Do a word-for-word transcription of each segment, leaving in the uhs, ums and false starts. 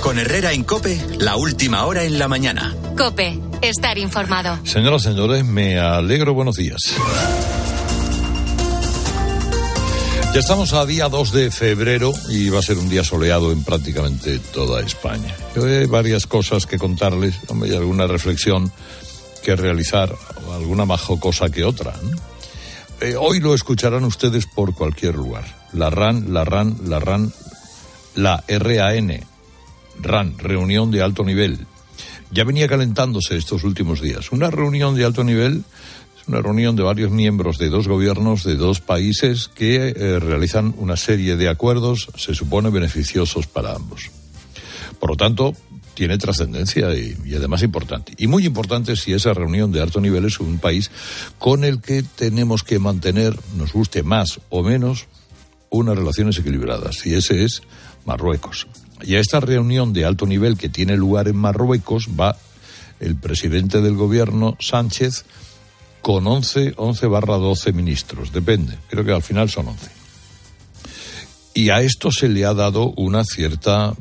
Con Herrera en COPE, la última hora en la mañana. COPE, estar informado. Señoras y señores, me alegro, buenos días. Ya estamos a día dos de febrero y va a ser un día soleado en prácticamente toda España. Yo hay varias cosas que contarles, hombre, y alguna reflexión que realizar, alguna más jocosa que otra, ¿no? Eh, hoy lo escucharán ustedes por cualquier lugar. La RAN, la RAN, la RAN, la R A N, RAN, reunión de alto nivel. Ya venía calentándose estos últimos días. Una reunión de alto nivel es una reunión de varios miembros de dos gobiernos de dos países que eh, realizan una serie de acuerdos, se supone, beneficiosos para ambos. Por lo tanto, tiene trascendencia y, y además importante. Y muy importante si esa reunión de alto nivel es un país con el que tenemos que mantener, nos guste más o menos, unas relaciones equilibradas. Y ese es Marruecos. Y a esta reunión de alto nivel que tiene lugar en Marruecos va el presidente del gobierno, Sánchez, con once, once barra doce ministros. Depende, creo que al final son once. Y a esto se le ha dado una cierta,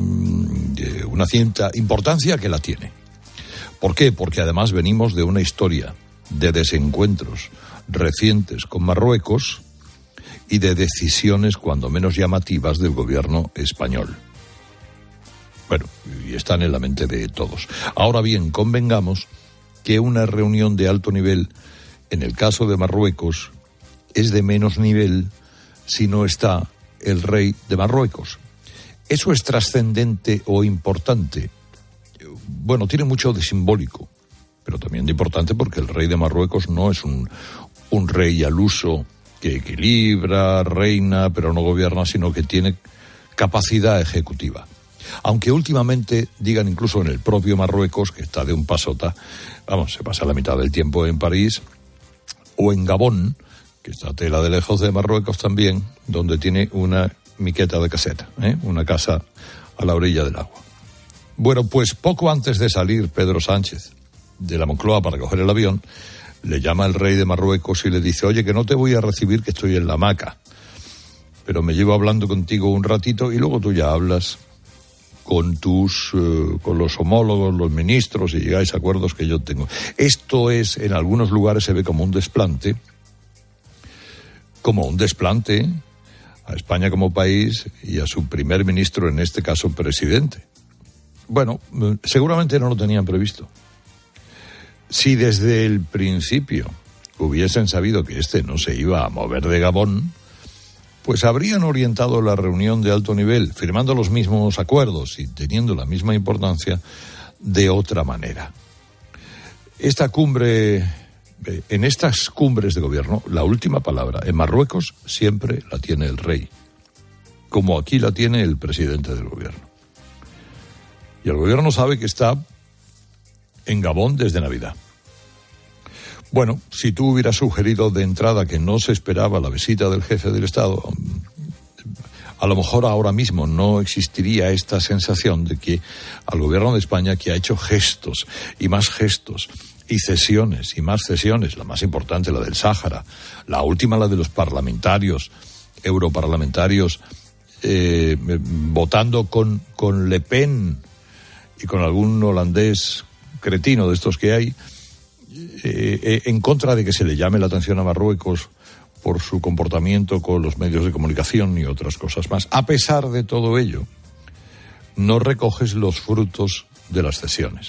una cierta importancia que la tiene. ¿Por qué? Porque además venimos de una historia de desencuentros recientes con Marruecos y de decisiones cuando menos llamativas del gobierno español. Bueno, y están en la mente de todos. Ahora bien, convengamos que una reunión de alto nivel, en el caso de Marruecos, es de menos nivel si no está el rey de Marruecos. ¿Eso es trascendente o importante? Bueno, tiene mucho de simbólico, pero también de importante porque el rey de Marruecos no es un, un rey al uso que equilibra, reina, pero no gobierna, sino que tiene capacidad ejecutiva. Aunque últimamente digan incluso en el propio Marruecos, que está de un pasota, vamos, se pasa la mitad del tiempo en París, o en Gabón, que está tela de lejos de Marruecos también, donde tiene una miqueta de caseta, ¿eh? Una casa a la orilla del agua. Bueno, pues poco antes de salir Pedro Sánchez de la Moncloa para coger el avión, le llama el rey de Marruecos y le dice: oye, que no te voy a recibir, que estoy en la hamaca, pero me llevo hablando contigo un ratito y luego tú ya hablas con tus, uh, con los homólogos, los ministros, y llegáis a acuerdos que yo tengo. Esto es, en algunos lugares se ve como un desplante, como un desplante a España como país y a su primer ministro, en este caso presidente. Bueno, seguramente no lo tenían previsto. Si desde el principio hubiesen sabido que este no se iba a mover de Gabón, pues habrían orientado la reunión de alto nivel, firmando los mismos acuerdos y teniendo la misma importancia, de otra manera. Esta cumbre, en estas cumbres de gobierno, la última palabra en Marruecos siempre la tiene el rey, como aquí la tiene el presidente del gobierno. Y el gobierno sabe que está en Gabón desde Navidad. Bueno, si tú hubieras sugerido de entrada que no se esperaba la visita del jefe del Estado, a lo mejor ahora mismo no existiría esta sensación de que al gobierno de España, que ha hecho gestos y más gestos y cesiones y más cesiones, la más importante la del Sáhara, la última la de los parlamentarios, europarlamentarios, eh, votando con, con Le Pen y con algún holandés cretino de estos que hay, Eh, en contra de que se le llame la atención a Marruecos por su comportamiento con los medios de comunicación y otras cosas más. A pesar de todo ello, no recoges los frutos de las cesiones.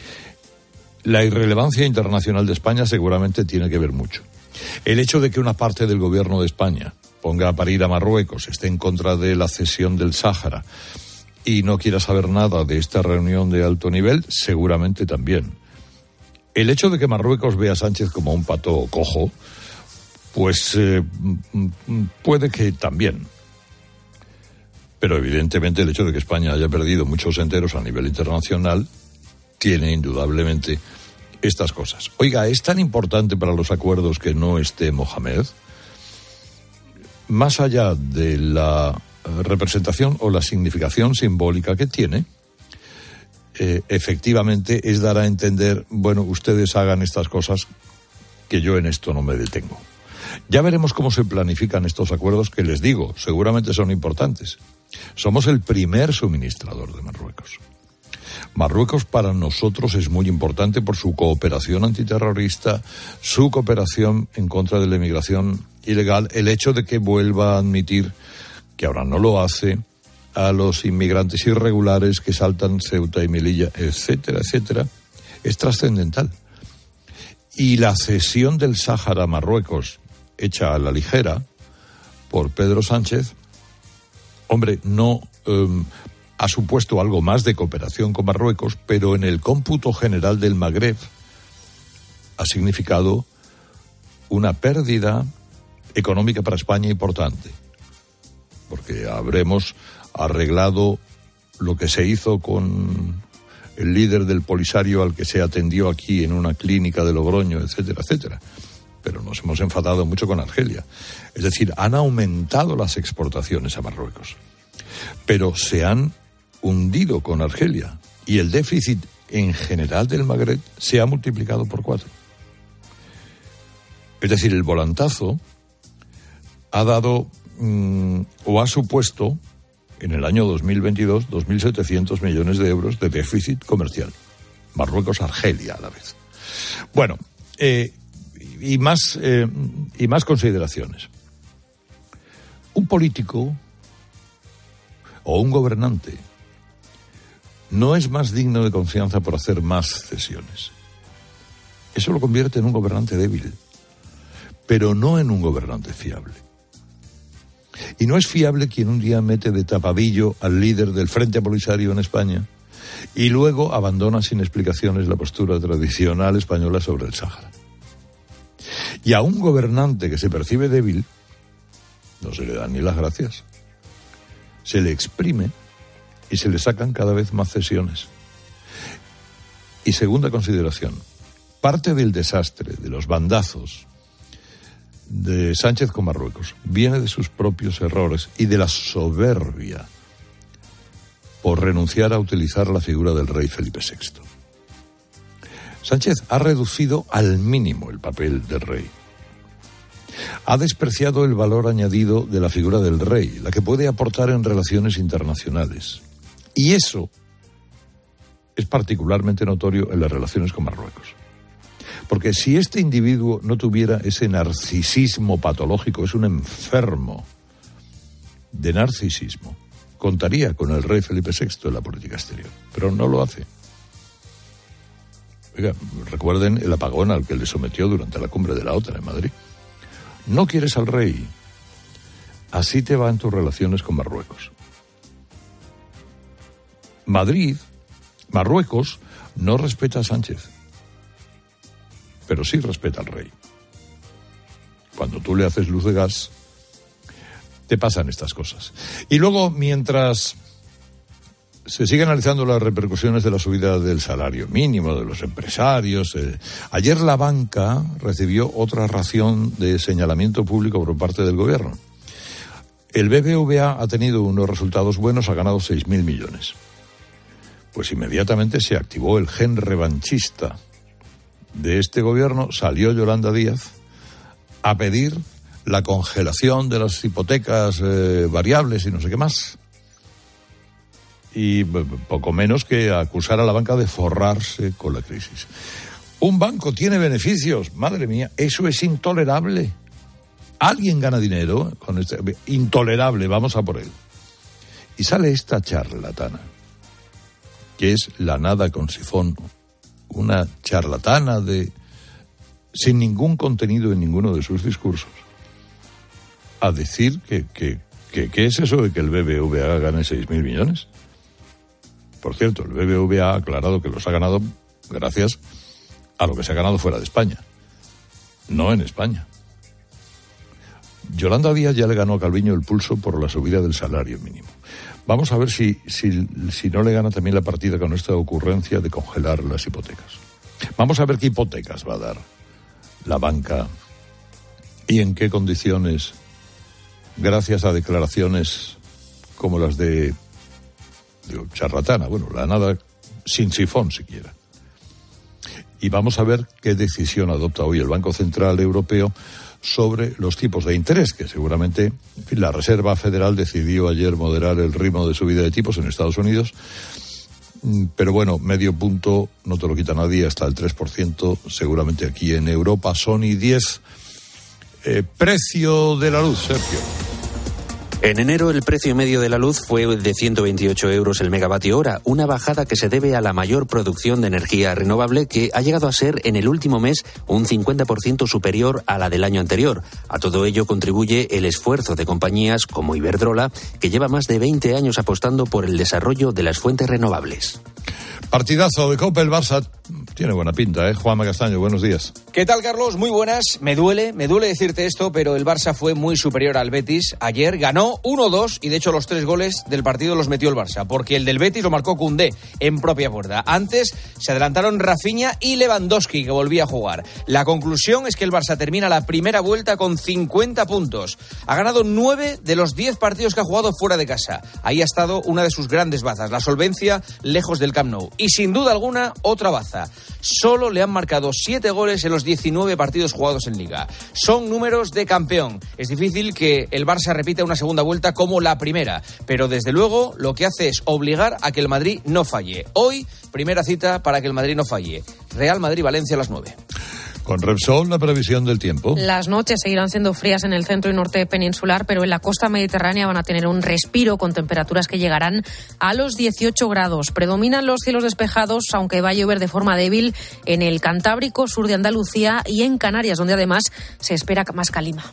La irrelevancia internacional de España seguramente tiene que ver mucho. El hecho de que una parte del gobierno de España ponga a parir a Marruecos, esté en contra de la cesión del Sáhara y no quiera saber nada de esta reunión de alto nivel, seguramente también. El hecho de que Marruecos vea a Sánchez como un pato cojo, pues eh, puede que también. Pero evidentemente el hecho de que España haya perdido muchos enteros a nivel internacional tiene indudablemente estas cosas. Oiga, ¿es tan importante para los acuerdos que no esté Mohamed? Más allá de la representación o la significación simbólica que tiene, Eh, efectivamente es dar a entender, bueno, ustedes hagan estas cosas, que yo en esto no me detengo. Ya veremos cómo se planifican estos acuerdos que, les digo, seguramente son importantes. Somos el primer suministrador de Marruecos. Marruecos para nosotros es muy importante por su cooperación antiterrorista, su cooperación en contra de la inmigración ilegal, el hecho de que vuelva a admitir, que ahora no lo hace, a los inmigrantes irregulares que saltan Ceuta y Melilla, etcétera, etcétera, es trascendental. Y la cesión del Sáhara a Marruecos, hecha a la ligera por Pedro Sánchez, hombre, no um, ha supuesto algo más de cooperación con Marruecos, pero en el cómputo general del Magreb ha significado una pérdida económica para España importante, porque habremos arreglado lo que se hizo con el líder del Polisario al que se atendió aquí en una clínica de Logroño, etcétera, etcétera. Pero nos hemos enfadado mucho con Argelia. Es decir, han aumentado las exportaciones a Marruecos, pero se han hundido con Argelia y el déficit en general del Magreb se ha multiplicado por cuatro. Es decir, el volantazo ha dado mmm, o ha supuesto en el año dos mil veintidós dos mil setecientos millones de euros de déficit comercial. Marruecos-Argelia a la vez. Bueno, eh, y más eh, y más consideraciones. Un político o un gobernante no es más digno de confianza por hacer más cesiones. Eso lo convierte en un gobernante débil, pero no en un gobernante fiable. Y no es fiable quien un día mete de tapadillo al líder del Frente Polisario en España y luego abandona sin explicaciones la postura tradicional española sobre el Sáhara. Y a un gobernante que se percibe débil no se le dan ni las gracias. Se le exprime y se le sacan cada vez más cesiones. Y segunda consideración, parte del desastre, de los bandazos de Sánchez con Marruecos, viene de sus propios errores y de la soberbia por renunciar a utilizar la figura del rey Felipe sexto. Sánchez ha reducido al mínimo el papel del rey. Ha despreciado el valor añadido de la figura del rey, la que puede aportar en relaciones internacionales. Y eso es particularmente notorio en las relaciones con Marruecos. Porque si este individuo no tuviera ese narcisismo patológico, es un enfermo de narcisismo, contaría con el rey Felipe sexto en la política exterior. Pero no lo hace. Oiga, recuerden el apagón al que le sometió durante la cumbre de la OTAN en Madrid. No quieres al rey, así te va en tus relaciones con Marruecos. Madrid, Marruecos, no respeta a Sánchez, pero sí respeta al rey. Cuando tú le haces luz de gas, te pasan estas cosas. Y luego, mientras se sigue analizando las repercusiones de la subida del salario mínimo de los empresarios, eh, ayer la banca recibió otra ración de señalamiento público por parte del gobierno. El B B V A ha tenido unos resultados buenos, ha ganado seis mil millones. Pues inmediatamente se activó el gen revanchista de este gobierno, salió Yolanda Díaz a pedir la congelación de las hipotecas eh, variables y no sé qué más. Y poco menos que acusar a la banca de forrarse con la crisis. Un banco tiene beneficios, madre mía, eso es intolerable. Alguien gana dinero con este, intolerable, vamos a por él. Y sale esta charlatana, que es la nada con sifón, una charlatana de sin ningún contenido en ninguno de sus discursos, a decir que, que, que, que es eso de que el B B V A gane seis mil millones. Por cierto, el B B V A ha aclarado que los ha ganado gracias a lo que se ha ganado fuera de España, no en España. Yolanda Díaz ya le ganó a Calviño el pulso por la subida del salario mínimo. Vamos a ver si, si, si no le gana también la partida con esta ocurrencia de congelar las hipotecas. Vamos a ver qué hipotecas va a dar la banca y en qué condiciones, gracias a declaraciones como las de, de charlatana, bueno, la nada sin sifón siquiera. Y vamos a ver qué decisión adopta hoy el Banco Central Europeo sobre los tipos de interés, que seguramente, en fin, la Reserva Federal decidió ayer moderar el ritmo de subida de tipos en Estados Unidos, pero bueno, medio punto no te lo quita nadie, hasta el tres por ciento, seguramente aquí en Europa son y diez. Eh, precio de la luz, Sergio. En enero el precio medio de la luz fue de ciento veintiocho euros el megavatio hora, una bajada que se debe a la mayor producción de energía renovable que ha llegado a ser en el último mes un cincuenta por ciento superior a la del año anterior. A todo ello contribuye el esfuerzo de compañías como Iberdrola, que lleva más de veinte años apostando por el desarrollo de las fuentes renovables. Partidazo de Copa, el Barça tiene buena pinta, ¿eh? Juanma Castaño, buenos días. ¿Qué tal, Carlos? Muy buenas. Me duele, me duele decirte esto, pero el Barça fue muy superior al Betis. Ayer ganó uno dos y de hecho los tres goles del partido los metió el Barça, porque el del Betis lo marcó Koundé en propia puerta. Antes se adelantaron Rafinha y Lewandowski, que volvía a jugar. La conclusión es que el Barça termina la primera vuelta con cincuenta puntos. Ha ganado nueve de los diez partidos que ha jugado fuera de casa. Ahí ha estado una de sus grandes bazas, la solvencia lejos del Camp Nou. Y sin duda alguna, otra baza. Solo le han marcado siete goles en los diecinueve partidos jugados en Liga. Son números de campeón. Es difícil que el Barça repita una segunda vuelta como la primera, pero desde luego lo que hace es obligar a que el Madrid no falle. Hoy, primera cita para que el Madrid no falle. Real Madrid-Valencia a las nueve. Con Repsol, la previsión del tiempo. Las noches seguirán siendo frías en el centro y norte peninsular, pero en la costa mediterránea van a tener un respiro con temperaturas que llegarán a los dieciocho grados. Predominan los cielos despejados, aunque va a llover de forma débil en el Cantábrico, sur de Andalucía y en Canarias, donde además se espera más calima.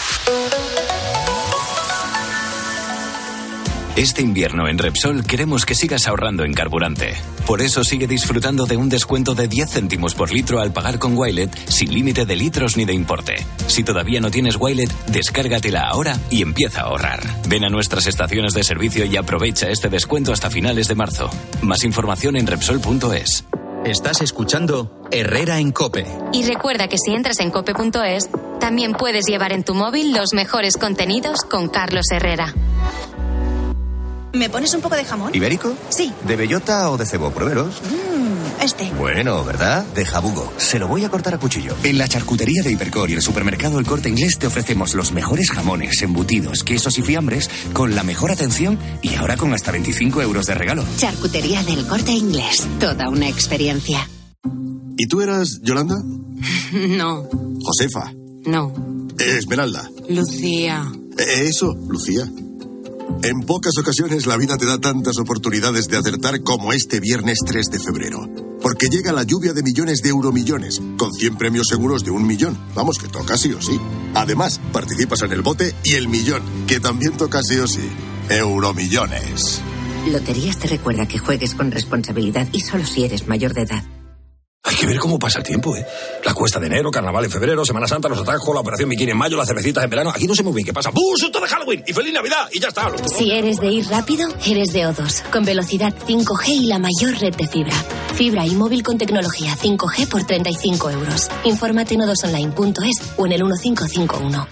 Este invierno en Repsol queremos que sigas ahorrando en carburante. Por eso sigue disfrutando de un descuento de diez céntimos por litro al pagar con Wilet, sin límite de litros ni de importe. Si todavía no tienes Wilet, descárgatela ahora y empieza a ahorrar. Ven a nuestras estaciones de servicio y aprovecha este descuento hasta finales de marzo. Más información en Repsol punto es. Estás escuchando Herrera en COPE. Y recuerda que si entras en cope punto es, también puedes llevar en tu móvil los mejores contenidos con Carlos Herrera. ¿Me pones un poco de jamón? ¿Ibérico? Sí. ¿De bellota o de cebo? Pruébelos. Mmm, este. Bueno, ¿verdad? De jabugo. Se lo voy a cortar a cuchillo. En la charcutería de Hipercor y el supermercado El Corte Inglés te ofrecemos los mejores jamones, embutidos, quesos y fiambres con la mejor atención y ahora con hasta veinticinco euros de regalo. Charcutería del Corte Inglés. Toda una experiencia. ¿Y tú eras Yolanda? No. Josefa. No. Esmeralda. Lucía. Eso, Lucía. En pocas ocasiones la vida te da tantas oportunidades de acertar como este viernes tres de febrero. Porque llega la lluvia de millones de euromillones, con cien premios seguros de un millón. Vamos, que toca sí o sí. Además, participas en el bote y el millón, que también toca sí o sí. Euromillones. Loterías te recuerda que juegues con responsabilidad y solo si eres mayor de edad. Hay que ver cómo pasa el tiempo, ¿eh? La cuesta de enero, carnaval en febrero, Semana Santa, los atajos, la operación bikini en mayo, las cervecitas en verano. Aquí no sé muy bien qué pasa. ¡Bum! ¡Susto de Halloween! ¡Y feliz Navidad! Y ya está. Si eres de ir rápido, eres de O dos. Con velocidad cinco G y la mayor red de fibra. Fibra y móvil con tecnología cinco G por treinta y cinco euros. Infórmate en o dos online punto es o en el uno cinco cinco uno.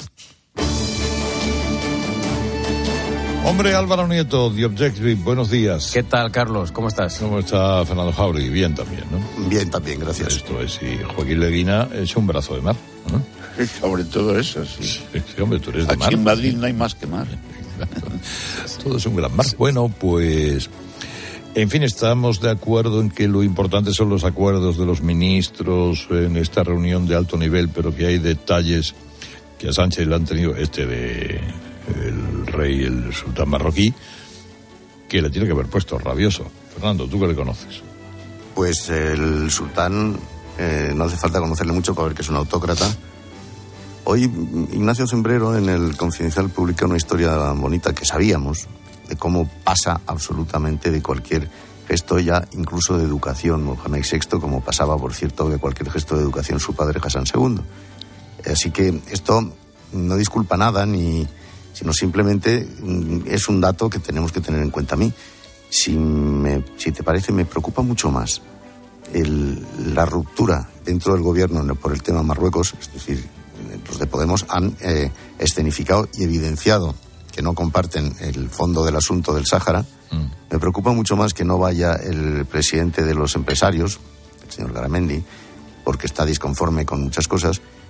Hombre, Álvaro Nieto, The Objective, buenos días. ¿Qué tal, Carlos? ¿Cómo estás? ¿Cómo está Fernando Jauregui? Bien también, ¿no? Bien también, gracias. Esto es, y Joaquín Leguina es un brazo de mar, ¿no? Sí, sobre todo eso, sí. Sí, sí, hombre, tú eres de Aquí mar. en Madrid no hay más que mar. Todo es un gran mar. Bueno, pues... En fin, estamos de acuerdo en que lo importante son los acuerdos de los ministros en esta reunión de alto nivel, pero que hay detalles que a Sánchez le han tenido, este de... el rey, el sultán marroquí, que le tiene que haber puesto rabioso. Fernando, ¿tú qué le conoces? Pues el sultán, eh, no hace falta conocerle mucho para ver que es un autócrata. Hoy Ignacio Cembrero en el Confidencial publica una historia bonita que sabíamos, de cómo pasa absolutamente de cualquier gesto, ya incluso de educación, Mohamed sexto, como pasaba, por cierto, de cualquier gesto de educación su padre Hassan segundo. Así que esto no disculpa nada, ni sino simplemente es un dato que tenemos que tener en cuenta. A mí, si, me, si te parece, me preocupa mucho más el, la ruptura dentro del gobierno por el tema Marruecos. Es decir, los de Podemos han eh, escenificado y evidenciado que no comparten el fondo del asunto del Sáhara. Mm. Me preocupa mucho más que no vaya el presidente de los empresarios, el señor Garamendi, porque está disconforme con muchas cosas.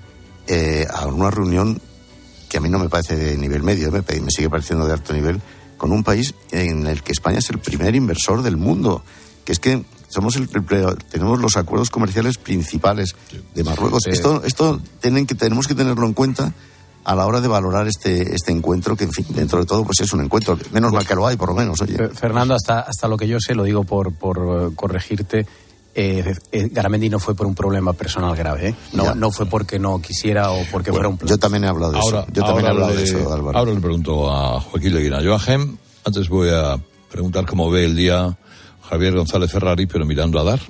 eh, a una reunión que a mí no me parece de nivel medio, me, me sigue pareciendo de alto nivel, con un país en el que España es el primer inversor del mundo, que es que somos el, tenemos los acuerdos comerciales principales de Marruecos. Sí. Esto, esto tienen que, tenemos que tenerlo en cuenta a la hora de valorar este este encuentro, que en fin, dentro de todo pues es un encuentro, menos mal que lo hay, por lo menos. Oye. Fernando, hasta hasta lo que yo sé, lo digo por por uh, corregirte, eh, eh, Garamendi no fue por un problema personal grave, ¿eh? No ya. no fue porque no quisiera o porque bueno, fuera un plan. Yo también he hablado de ahora, eso. Yo también he hablado le, de eso, Álvaro. Ahora le pregunto a Joaquín Leguina. Joachim, antes voy a preguntar cómo ve el día Javier González Ferrari, pero mirando a Dar.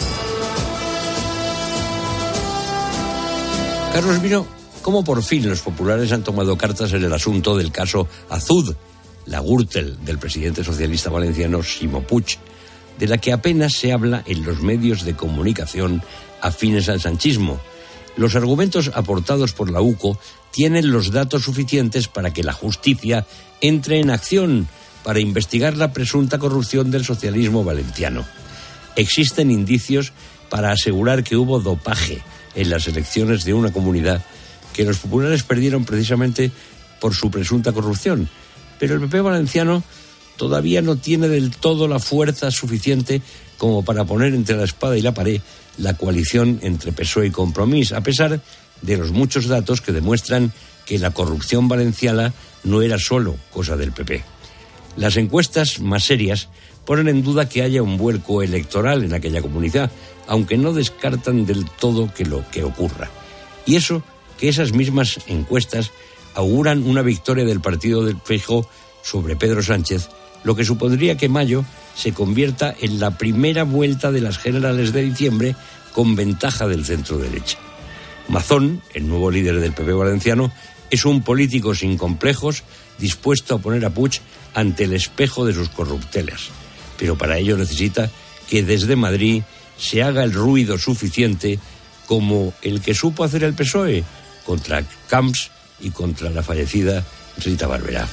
Carlos, miro cómo por fin los populares han tomado cartas en el asunto del caso Azud, la Gürtel del presidente socialista valenciano Ximo Puig, de la que apenas se habla en los medios de comunicación afines al sanchismo. Los argumentos aportados por la U C O tienen los datos suficientes para que la justicia entre en acción para investigar la presunta corrupción del socialismo valenciano. Existen indicios para asegurar que hubo dopaje en las elecciones de una comunidad que los populares perdieron precisamente por su presunta corrupción. Pero el P P valenciano todavía no tiene del todo la fuerza suficiente como para poner entre la espada y la pared la coalición entre P S O E y Compromís, a pesar de los muchos datos que demuestran que la corrupción valenciana no era solo cosa del P P. Las encuestas más serias ponen en duda que haya un vuelco electoral en aquella comunidad, aunque no descartan del todo que lo que ocurra. Y eso, que esas mismas encuestas auguran una victoria del partido del Feijóo sobre Pedro Sánchez, lo que supondría que mayo se convierta en la primera vuelta de las generales de diciembre con ventaja del centro derecha. Mazón, el nuevo líder del P P valenciano, es un político sin complejos, dispuesto a poner a Puig ante el espejo de sus corruptelas. Pero para ello necesita que desde Madrid se haga el ruido suficiente como el que supo hacer el P S O E contra Camps y contra la fallecida Rita Barberá.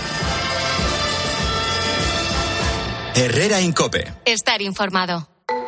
Herrera en COPE. Estar informado.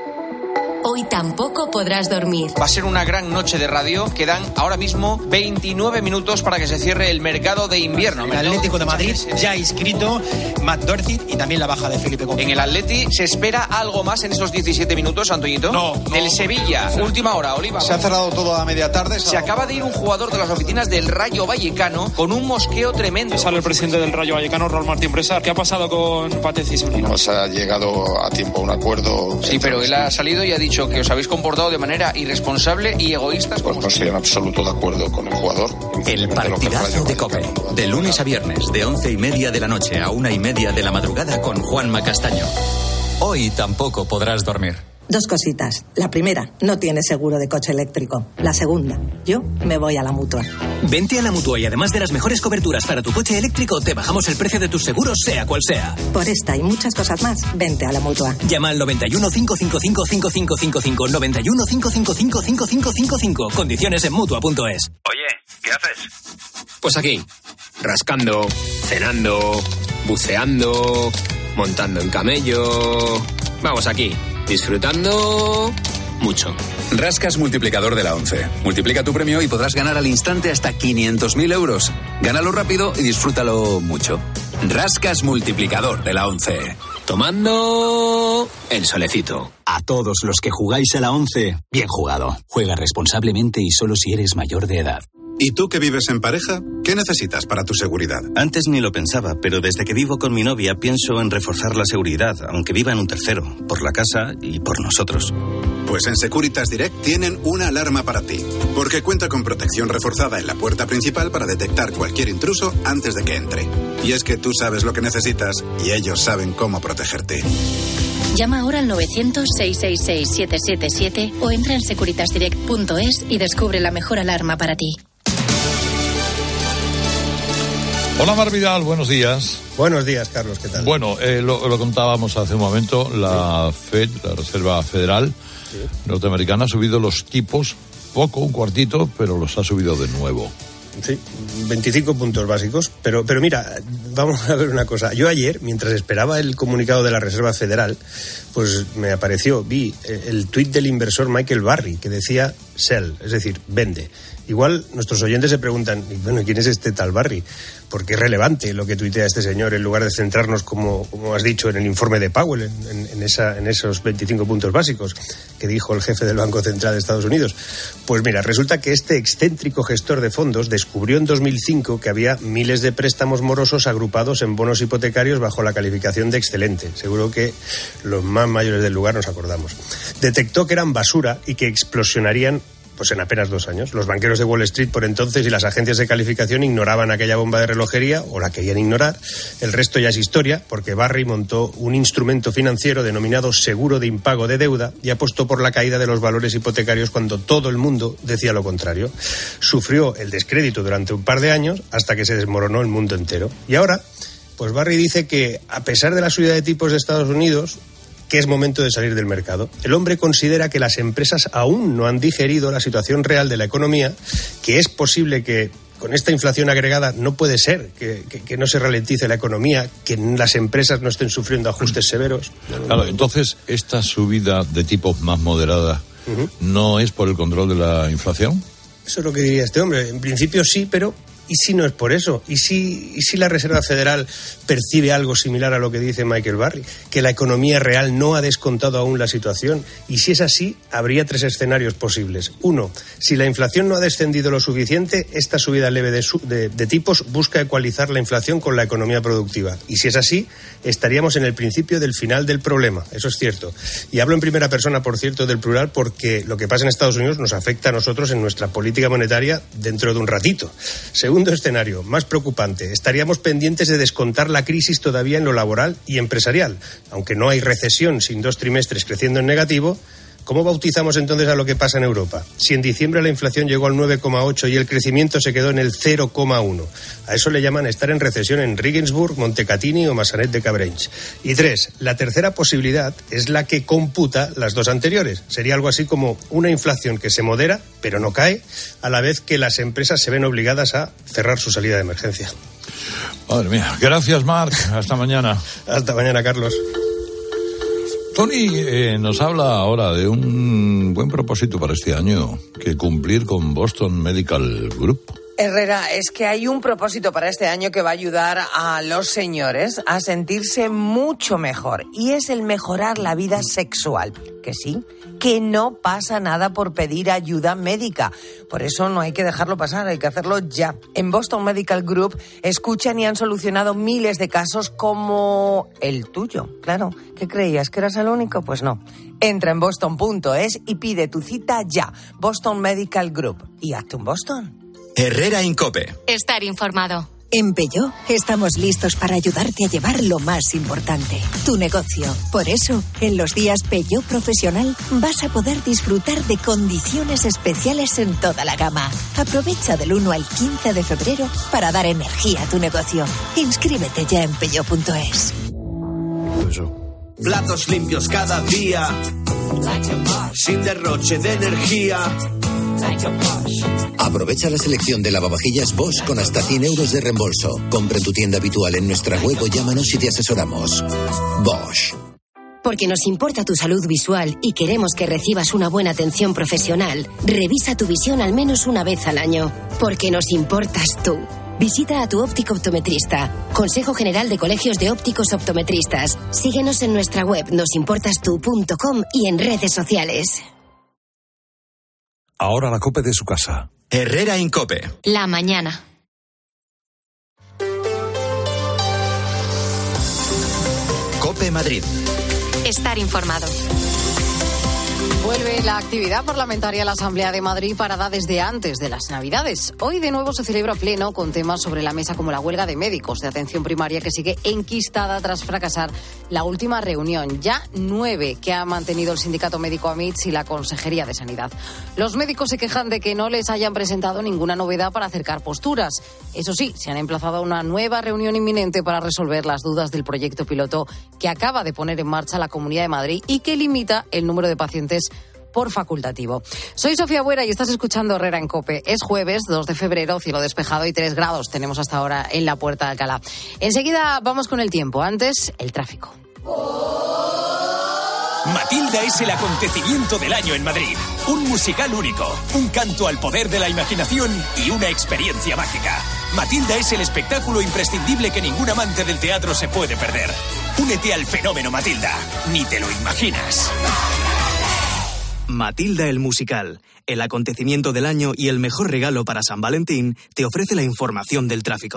Hoy tampoco podrás dormir. Va a ser una gran noche de radio. Quedan ahora mismo veintinueve minutos para que se cierre el mercado de invierno. El Atlético de Madrid ya ha inscrito Matt Doherty y también la baja de Felipe Gómez. En el Atleti se espera algo más en esos diecisiete minutos, Antoñito. No, no. Del Sevilla, sí. Última hora, Oliva. Se ha cerrado todo a media tarde. Se acaba de ir un jugador de las oficinas del Rayo Vallecano con un mosqueo tremendo. Sale el presidente del Rayo Vallecano, Raúl Martín Bresar. ¿Qué ha pasado con Pate Cisneros? No se ha llegado a tiempo a un acuerdo. Sí, pero él ha salido y ha dicho que os habéis comportado de manera irresponsable y egoísta. Pues no estoy en absoluto de acuerdo con el jugador. El partidazo de COPE. De lunes a viernes, de once y media de la noche a una y media de la madrugada con Juanma Castaño. Hoy tampoco podrás dormir. Dos cositas. La primera, no tienes seguro de coche eléctrico. La segunda, yo me voy a la Mutua. Vente a la Mutua y además de las mejores coberturas para tu coche eléctrico, te bajamos el precio de tus seguros, sea cual sea. Por esta y muchas cosas más, vente a la Mutua. Llama al noventa y uno, cinco cinco cinco, cinco cinco cinco cinco, noventa y uno, cinco cinco cinco, cinco cinco cinco cinco. Condiciones en Mutua punto es. Oye, ¿qué haces? Pues aquí, rascando, cenando, buceando, montando en camello. Vamos aquí, disfrutando mucho. Rascas multiplicador de la ONCE. Multiplica tu premio y podrás ganar al instante hasta quinientos mil euros. Gánalo rápido y disfrútalo mucho. Rascas multiplicador de la ONCE. Tomando el solecito. A todos los que jugáis a la ONCE, bien jugado. Juega responsablemente y solo si eres mayor de edad. ¿Y tú que vives en pareja? ¿Qué necesitas para tu seguridad? Antes ni lo pensaba, pero desde que vivo con mi novia pienso en reforzar la seguridad, aunque viva en un tercero, por la casa y por nosotros. Pues en Securitas Direct tienen una alarma para ti, porque cuenta con protección reforzada en la puerta principal para detectar cualquier intruso antes de que entre. Y es que tú sabes lo que necesitas y ellos saben cómo protegerte. Llama ahora al novecientos, seiscientos sesenta y seis, siete siete siete o entra en securitas direct punto es y descubre la mejor alarma para ti. Hola Mar Vidal, buenos días. Buenos días, Carlos, ¿qué tal? Bueno, eh, lo, lo contábamos hace un momento, la Fed, la Reserva Federal sí. norteamericana, ha subido los tipos, poco, un cuartito, pero los ha subido de nuevo. Sí, veinticinco puntos básicos, pero pero mira, vamos a ver una cosa. Yo ayer, mientras esperaba el comunicado de la Reserva Federal, pues me apareció, vi el tuit del inversor Michael Burry, que decía sell, es decir, vende. Igual nuestros oyentes se preguntan, bueno, ¿quién es este tal Barry? Porque es relevante lo que tuitea este señor en lugar de centrarnos, como, como has dicho, en el informe de Powell, en, en, en, esa, en esos veinticinco puntos básicos que dijo el jefe del Banco Central de Estados Unidos. Pues mira, resulta que este excéntrico gestor de fondos descubrió en dos mil cinco que había miles de préstamos morosos agrupados en bonos hipotecarios bajo la calificación de excelente. Seguro que los más mayores del lugar nos acordamos. Detectó que eran basura y que explosionarían pues en apenas dos años. Los banqueros de Wall Street por entonces y las agencias de calificación ignoraban aquella bomba de relojería, o la querían ignorar. El resto ya es historia, porque Barry montó un instrumento financiero denominado seguro de impago de deuda y apostó por la caída de los valores hipotecarios cuando todo el mundo decía lo contrario. Sufrió el descrédito durante un par de años hasta que se desmoronó el mundo entero. Y ahora, pues Barry dice que a pesar de la subida de tipos de Estados Unidos, que es momento de salir del mercado. El hombre considera que las empresas aún no han digerido la situación real de la economía, que es posible que con esta inflación agregada no puede ser que, que, que no se ralentice la economía, que las empresas no estén sufriendo ajustes severos. Claro, entonces, esta subida de tipos más moderada uh-huh. ¿no es por el control de la inflación? Eso es lo que diría este hombre. En principio sí, pero ¿y si no es por eso? ¿Y si, ¿Y si la Reserva Federal percibe algo similar a lo que dice Michael Barry? Que la economía real no ha descontado aún la situación. Y si es así, habría tres escenarios posibles. Uno, si la inflación no ha descendido lo suficiente, esta subida leve de, su, de, de tipos busca ecualizar la inflación con la economía productiva. Y si es así, estaríamos en el principio del final del problema. Eso es cierto. Y hablo en primera persona, por cierto, del plural, porque lo que pasa en Estados Unidos nos afecta a nosotros en nuestra política monetaria dentro de un ratito. Segundo escenario, más preocupante, estaríamos pendientes de descontar la crisis todavía en lo laboral y empresarial. Aunque no hay recesión sin dos trimestres creciendo en negativo, ¿cómo bautizamos entonces a lo que pasa en Europa? Si en diciembre la inflación llegó al nueve coma ocho y el crecimiento se quedó en el cero coma uno. A eso le llaman estar en recesión en Regensburg, Montecatini o Massanet de Cabrenys. Y tres, la tercera posibilidad es la que computa las dos anteriores. Sería algo así como una inflación que se modera, pero no cae, a la vez que las empresas se ven obligadas a cerrar su salida de emergencia. Madre mía. Gracias, Marc. Hasta mañana. Hasta mañana, Carlos. Tony eh, nos habla ahora de un buen propósito para este año, que cumplir con Boston Medical Group. Herrera, es que hay un propósito para este año que va a ayudar a los señores a sentirse mucho mejor, y es el mejorar la vida sexual. Que sí, que no pasa nada por pedir ayuda médica. Por eso no hay que dejarlo pasar, hay que hacerlo ya. En Boston Medical Group escuchan y han solucionado miles de casos como el tuyo. Claro, ¿qué creías? ¿Que eras el único? Pues no. Entra en boston punto es y pide tu cita ya. Boston Medical Group. Y hazte un Boston. Herrera Incope. Estar informado. En Peugeot estamos listos para ayudarte a llevar lo más importante, tu negocio. Por eso, en los días Peugeot Profesional vas a poder disfrutar de condiciones especiales en toda la gama. Aprovecha del uno al quince de febrero para dar energía a tu negocio. Inscríbete ya en peugeot punto es. Platos limpios cada día, sin derroche de energía. Aprovecha la selección de lavavajillas Bosch con hasta cien euros de reembolso. Compra en tu tienda habitual en nuestra web o llámanos y te asesoramos. Bosch. Porque nos importa tu salud visual y queremos que recibas una buena atención profesional, revisa tu visión al menos una vez al año. Porque nos importas tú. Visita a tu óptico optometrista. Consejo General de Colegios de Ópticos Optometristas. Síguenos en nuestra web nos importas tú punto com y en redes sociales. Ahora la COPE de su casa. Herrera Incope. La mañana. COPE Madrid. Estar informado. Vuelve la actividad parlamentaria a la Asamblea de Madrid parada desde antes de las Navidades. Hoy de nuevo se celebra pleno con temas sobre la mesa como la huelga de médicos de atención primaria que sigue enquistada tras fracasar la última reunión. Ya nueve que ha mantenido el sindicato médico AMITS y la Consejería de Sanidad. Los médicos se quejan de que no les hayan presentado ninguna novedad para acercar posturas. Eso sí, se han emplazado a una nueva reunión inminente para resolver las dudas del proyecto piloto que acaba de poner en marcha la Comunidad de Madrid y que limita el número de pacientes por facultativo. Soy Sofía Buera y estás escuchando Herrera en COPE. Es jueves, dos de febrero, cielo despejado y tres grados tenemos hasta ahora en la Puerta de Alcalá. Enseguida vamos con el tiempo. Antes, el tráfico. Matilda es el acontecimiento del año en Madrid. Un musical único, un canto al poder de la imaginación y una experiencia mágica. Matilda es el espectáculo imprescindible que ningún amante del teatro se puede perder. Únete al fenómeno Matilda. Ni te lo imaginas. Matilda el musical, el acontecimiento del año y el mejor regalo para San Valentín, te ofrece la información del tráfico.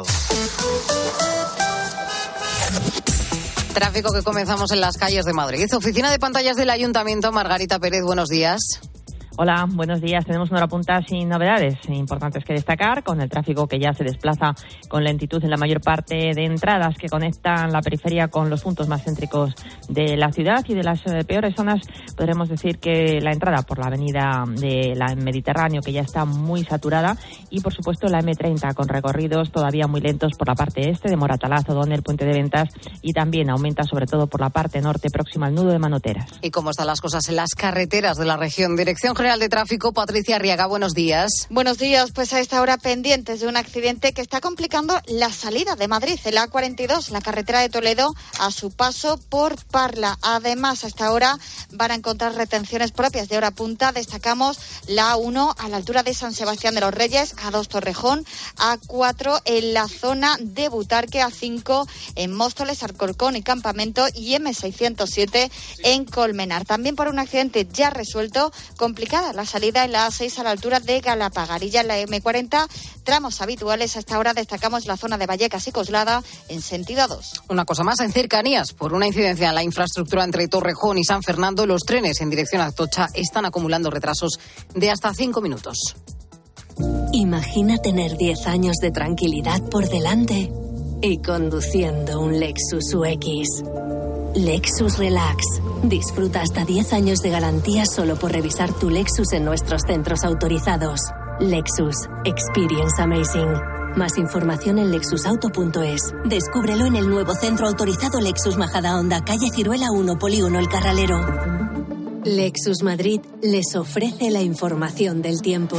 Tráfico que comenzamos en las calles de Madrid. Oficina de pantallas del Ayuntamiento, Margarita Pérez, buenos días. Hola, buenos días. Tenemos una hora punta sin novedades importantes que destacar, con el tráfico que ya se desplaza con lentitud en la mayor parte de entradas que conectan la periferia con los puntos más céntricos de la ciudad, y de las eh, peores zonas podremos decir que la entrada por la avenida de la Mediterráneo, que ya está muy saturada, y por supuesto la eme treinta con recorridos todavía muy lentos por la parte este de Moratalazo, donde el puente de ventas, y también aumenta sobre todo por la parte norte próxima al nudo de Manoteras. ¿Y cómo están las cosas en las carreteras de la región? Dirección General de Tráfico, Patricia Arriaga, buenos días. Buenos días, pues a esta hora pendientes de un accidente que está complicando la salida de Madrid, el A cuarenta y dos, la carretera de Toledo, a su paso por Parla. Además, a esta hora van a encontrar retenciones propias de hora punta. Destacamos la A uno a la altura de San Sebastián de los Reyes, A dos Torrejón, A cuatro en la zona de Butarque, A cinco en Móstoles, Alcorcón y Campamento, y eme seiscientos siete en Colmenar. También por un accidente ya resuelto, complicada la salida en la A seis a la altura de Galapagarilla, en la eme cuarenta, tramos habituales. A esta hora destacamos la zona de Vallecas y Coslada en sentido A dos. Una cosa más, en cercanías, por una incidencia en la infraestructura entre Torrejón y San Fernando, los trenes en dirección a Atocha están acumulando retrasos de hasta cinco minutos. Imagina tener diez años de tranquilidad por delante y conduciendo un Lexus U X. Lexus Relax. Disfruta hasta diez años de garantía solo por revisar tu Lexus en nuestros centros autorizados. Lexus. Experience amazing. Más información en lexus auto punto es. Descúbrelo en el nuevo centro autorizado Lexus Majadahonda, calle Ciruela uno, Polígono El Carralero. Lexus Madrid les ofrece la información del tiempo.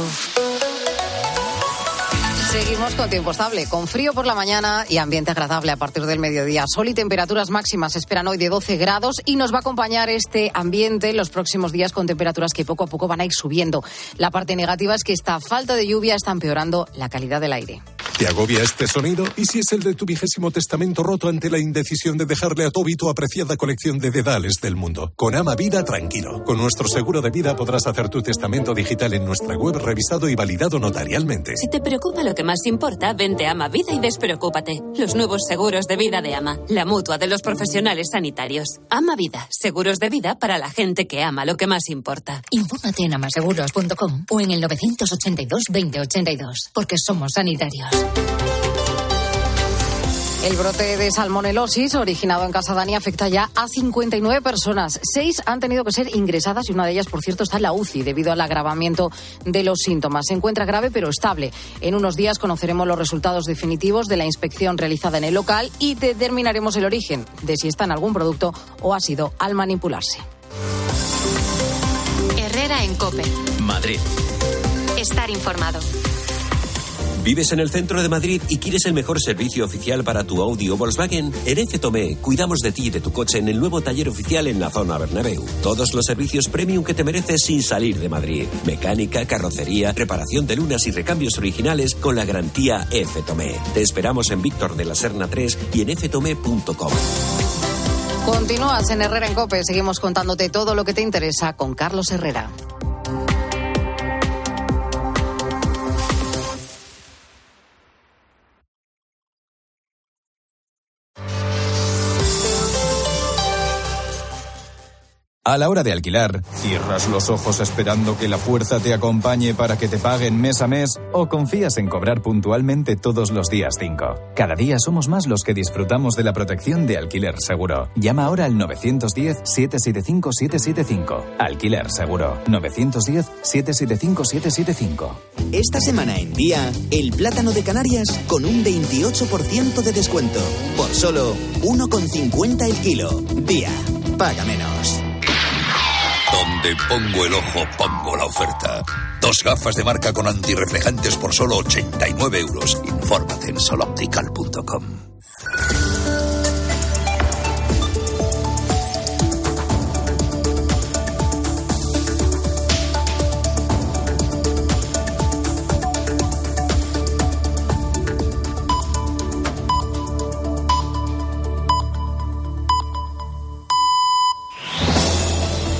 Seguimos con tiempo estable, con frío por la mañana y ambiente agradable a partir del mediodía. Sol y temperaturas máximas se esperan hoy de doce grados, y nos va a acompañar este ambiente los próximos días con temperaturas que poco a poco van a ir subiendo. La parte negativa es que esta falta de lluvia está empeorando la calidad del aire. ¿Te agobia este sonido? ¿Y si es el de tu vigésimo testamento roto ante la indecisión de dejarle a Toby tu apreciada colección de dedales del mundo? Con Ama Vida, tranquilo. Con nuestro seguro de vida podrás hacer tu testamento digital en nuestra web, revisado y validado notarialmente. Si te preocupa lo que más importa, vente a Ama Vida y despreocúpate. Los nuevos seguros de vida de Ama, la mutua de los profesionales sanitarios. Ama Vida, seguros de vida para la gente que ama lo que más importa. Infórmate en amaseguros punto com o en el novecientos ochenta y dos veinte ochenta y dos, porque somos sanitarios. El brote de salmonelosis originado en Casadani afecta ya a cincuenta y nueve personas. Seis han tenido que ser ingresadas y una de ellas, por cierto, está en la U C I debido al agravamiento de los síntomas. Se encuentra grave pero estable. En unos días conoceremos los resultados definitivos de la inspección realizada en el local y determinaremos el origen de si está en algún producto o ha sido al manipularse. Herrera en COPE. Madrid. Estar informado. ¿Vives en el centro de Madrid y quieres el mejor servicio oficial para tu Audi o Volkswagen? En F Tomé cuidamos de ti y de tu coche en el nuevo taller oficial en la zona Bernabéu. Todos los servicios premium que te mereces sin salir de Madrid. Mecánica, carrocería, reparación de lunas y recambios originales con la garantía F Tomé. Te esperamos en Víctor de la Serna tres y en f tomé punto com. Continúas en Herrera en COPE. Seguimos contándote todo lo que te interesa con Carlos Herrera. A la hora de alquilar, ¿cierras los ojos esperando que la fuerza te acompañe para que te paguen mes a mes? ¿O confías en cobrar puntualmente todos los días cinco? Cada día somos más los que disfrutamos de la protección de Alquiler Seguro. Llama ahora al nueve uno cero, siete siete cinco, siete siete cinco. Alquiler Seguro. nueve uno cero, siete siete cinco, siete siete cinco. Esta semana en Día, el plátano de Canarias con un veintiocho por ciento de descuento. Por solo uno con cincuenta el kilo. Día. Paga menos. Donde pongo el ojo, pongo la oferta. Dos gafas de marca con antirreflejantes por solo ochenta y nueve euros. Infórmate en sol optical punto com.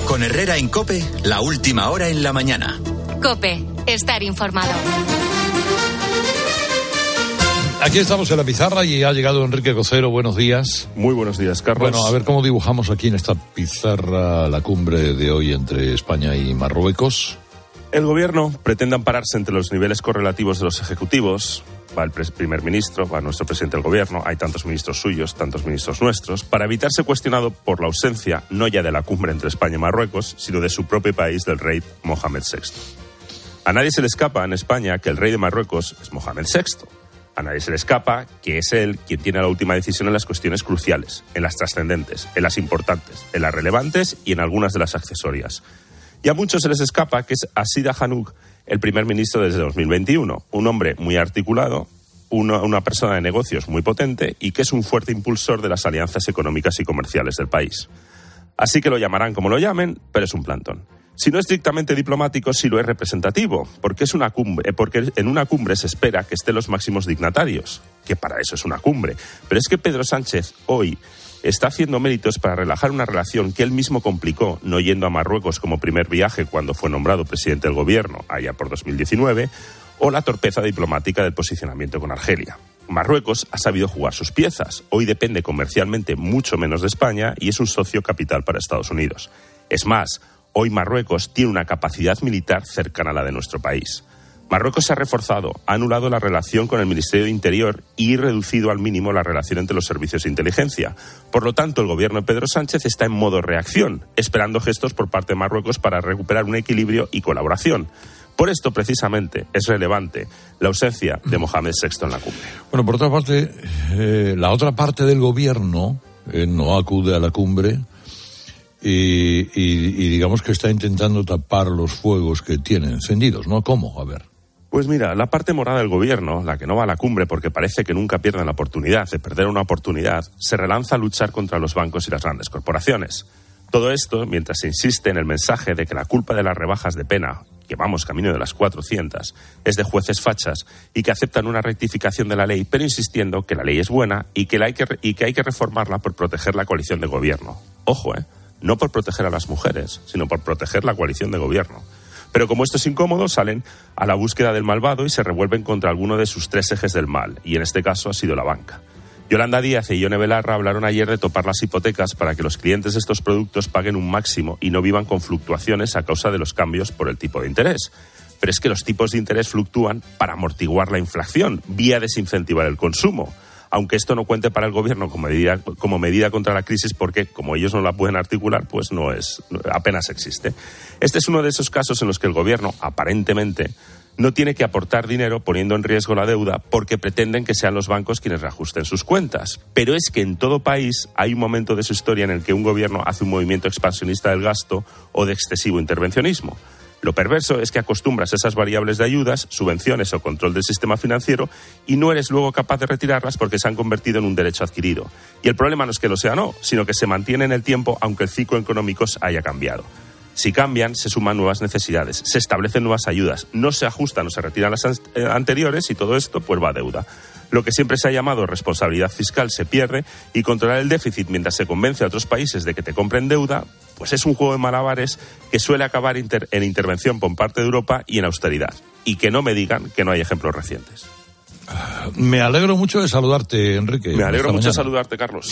Con Herrera en COPE, la última hora en la mañana. COPE, estar informado. Aquí estamos en la pizarra y ha llegado Enrique Cocero. Buenos días. Muy buenos días, Carlos. Bueno, a ver cómo dibujamos aquí en esta pizarra la cumbre de hoy entre España y Marruecos. El gobierno pretende ampararse entre los niveles correlativos de los ejecutivos. Va el primer ministro, va nuestro presidente del gobierno, hay tantos ministros suyos, tantos ministros nuestros, para evitar ser cuestionado por la ausencia, no ya de la cumbre entre España y Marruecos, sino de su propio país, del rey Mohamed sexto. A nadie se le escapa en España que el rey de Marruecos es Mohamed sexto. A nadie se le escapa que es él quien tiene la última decisión en las cuestiones cruciales, en las trascendentes, en las importantes, en las relevantes y en algunas de las accesorias. Y a muchos se les escapa que es Asida Hanouk, el primer ministro desde dos mil veintiuno, un hombre muy articulado, una, una persona de negocios muy potente y que es un fuerte impulsor de las alianzas económicas y comerciales del país. Así que lo llamarán como lo llamen, pero es un plantón. Si no estrictamente diplomático, sí lo es representativo, porque es una cumbre, porque en una cumbre se espera que estén los máximos dignatarios, que para eso es una cumbre. Pero es que Pedro Sánchez hoy está haciendo méritos para relajar una relación que él mismo complicó, no yendo a Marruecos como primer viaje cuando fue nombrado presidente del gobierno, allá por dos mil diecinueve, o la torpeza diplomática del posicionamiento con Argelia. Marruecos ha sabido jugar sus piezas. Hoy depende comercialmente mucho menos de España y es un socio capital para Estados Unidos. Es más, hoy Marruecos tiene una capacidad militar cercana a la de nuestro país. Marruecos se ha reforzado, ha anulado la relación con el Ministerio de Interior y reducido al mínimo la relación entre los servicios de inteligencia. Por lo tanto, el gobierno de Pedro Sánchez está en modo reacción, esperando gestos por parte de Marruecos para recuperar un equilibrio y colaboración. Por esto, precisamente, es relevante la ausencia de Mohamed sexto en la cumbre. Bueno, por otra parte, eh, la otra parte del gobierno eh, no acude a la cumbre y, y, y digamos que está intentando tapar los fuegos que tiene encendidos, ¿no? ¿Cómo? A ver. Pues mira, la parte morada del gobierno, la que no va a la cumbre porque parece que nunca pierden la oportunidad de perder una oportunidad, se relanza a luchar contra los bancos y las grandes corporaciones. Todo esto mientras se insiste en el mensaje de que la culpa de las rebajas de pena, que vamos camino de las cuatrocientas, es de jueces fachas y que aceptan una rectificación de la ley, pero insistiendo que la ley es buena y que, la hay, que, y que hay que reformarla por proteger la coalición de gobierno. Ojo, ¿eh? No por proteger a las mujeres, sino por proteger la coalición de gobierno. Pero como esto es incómodo, salen a la búsqueda del malvado y se revuelven contra alguno de sus tres ejes del mal, y en este caso ha sido la banca. Yolanda Díaz y Ione Belarra hablaron ayer de topar las hipotecas para que los clientes de estos productos paguen un máximo y no vivan con fluctuaciones a causa de los cambios por el tipo de interés. Pero es que los tipos de interés fluctúan para amortiguar la inflación, vía desincentivar el consumo. Aunque esto no cuente para el gobierno como medida, como medida contra la crisis, porque como ellos no la pueden articular, pues no es, apenas existe. Este es uno de esos casos en los que el gobierno, aparentemente, no tiene que aportar dinero poniendo en riesgo la deuda porque pretenden que sean los bancos quienes reajusten sus cuentas. Pero es que en todo país hay un momento de su historia en el que un gobierno hace un movimiento expansionista del gasto o de excesivo intervencionismo. Lo perverso es que acostumbras esas variables de ayudas, subvenciones o control del sistema financiero y no eres luego capaz de retirarlas porque se han convertido en un derecho adquirido. Y el problema no es que lo sea no, sino que se mantiene en el tiempo aunque el ciclo económico haya cambiado. Si cambian, se suman nuevas necesidades, se establecen nuevas ayudas, no se ajustan o se retiran las anteriores y todo esto pues va a deuda. Lo que siempre se ha llamado responsabilidad fiscal se pierde y controlar el déficit mientras se convence a otros países de que te compren deuda, pues es un juego de malabares que suele acabar inter- en intervención por parte de Europa y en austeridad. Y que no me digan que no hay ejemplos recientes. Me alegro mucho de saludarte, Enrique. Me alegro mucho mañana. de saludarte, Carlos.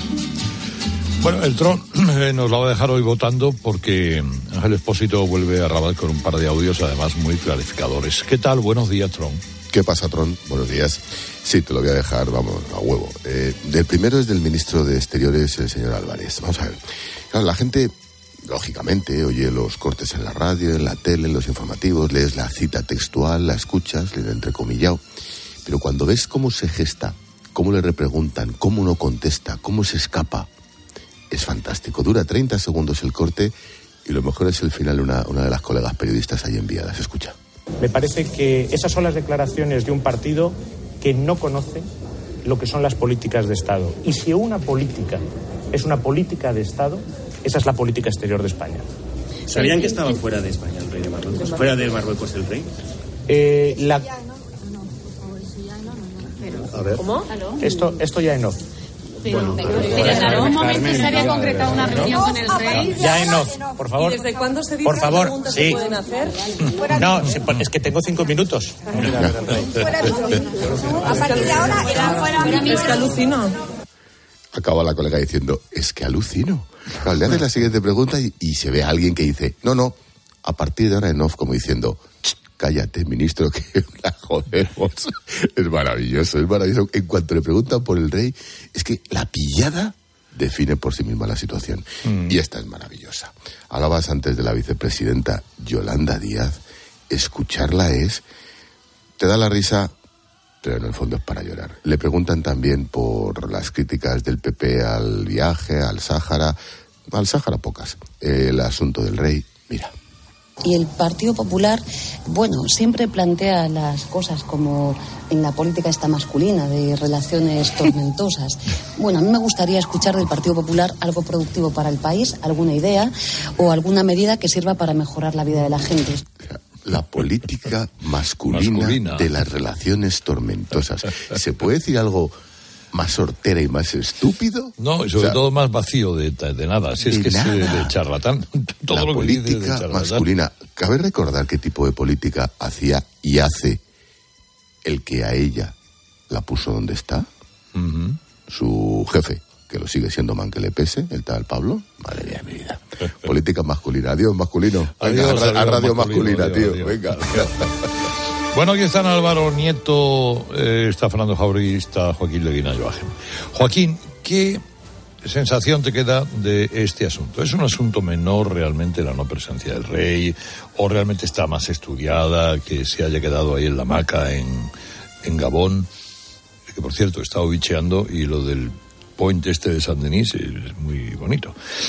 Bueno, el Tron eh, nos lo va a dejar hoy votando porque Ángel Expósito vuelve a Rabat con un par de audios, además muy clarificadores. ¿Qué tal? Buenos días, Tron. ¿Qué pasa, Tron? Buenos días. Sí, te lo voy a dejar, vamos, a huevo. Eh, del primero es del ministro de Exteriores, el señor Álvarez. Vamos a ver. Claro, la gente, lógicamente, oye los cortes en la radio, en la tele, en los informativos, lees la cita textual, la escuchas, le entrecomillado. Pero cuando ves cómo se gesta, cómo le repreguntan, cómo no contesta, cómo se escapa, es fantástico. Dura treinta segundos el corte y lo mejor es el final de una, una de las colegas periodistas ahí enviadas. Escucha. Me parece que esas son las declaraciones de un partido que no conoce lo que son las políticas de Estado. Y si una política es una política de Estado, esa es la política exterior de España. ¿Sabían que estaba fuera de España el rey de Marruecos? ¿Fuera de Marruecos el rey? Eh, la... A ver. ¿Cómo? Esto, esto ya no. Pero, pero en algún momento se había concretado una reunión con el rey. Ya enough, por favor. ¿Y desde cuándo se dice por favor, preguntas sí. se pueden hacer? No, es que tengo cinco minutos. A partir de ahora era fuera. Es que alucino. Acaba la colega diciendo, es que alucino. Claro, le haces la siguiente pregunta y, y se ve a alguien que dice, no, no, a partir de ahora en off, como diciendo, cállate, ministro, que la jodemos. Es maravilloso, es maravilloso. En cuanto le preguntan por el rey, es que la pillada define por sí misma la situación. Mm. Y esta es maravillosa. Hablabas antes de la vicepresidenta Yolanda Díaz. Escucharla es, te da la risa, pero en el fondo es para llorar. Le preguntan también por las críticas del P P al viaje, al Sáhara. Al Sáhara pocas. El asunto del rey, mira. Y el Partido Popular, bueno, siempre plantea las cosas como en la política esta masculina, de relaciones tormentosas. Bueno, a mí me gustaría escuchar del Partido Popular algo productivo para el país, alguna idea o alguna medida que sirva para mejorar la vida de la gente. La política masculina, masculina de las relaciones tormentosas. ¿Se puede decir algo más hortera y más estúpido? No, y sobre o sea, todo más vacío de, de nada. Si es que nada. es de charlatán. Todo la lo que política dice de charlatán. Masculina. Cabe recordar qué tipo de política hacía y hace el que a ella la puso donde está. Uh-huh. Su jefe, que lo sigue siendo man que le pese, el tal Pablo. Madre mía, mi vida. Política masculina. Adiós, masculino. Venga, adiós, a, adiós, a radio masculina, masculina tío. Adiós. Venga. Bueno, aquí están Álvaro Nieto, eh, está Fernando Jauregui, está Joaquín Leguina-Joachim. Joaquín, ¿qué sensación te queda de este asunto? ¿Es un asunto menor realmente la no presencia del rey? ¿O realmente está más estudiada, que se haya quedado ahí en la hamaca en, en Gabón? Que por cierto, he estado bicheando y lo del point este de Saint-Denis es muy bonito.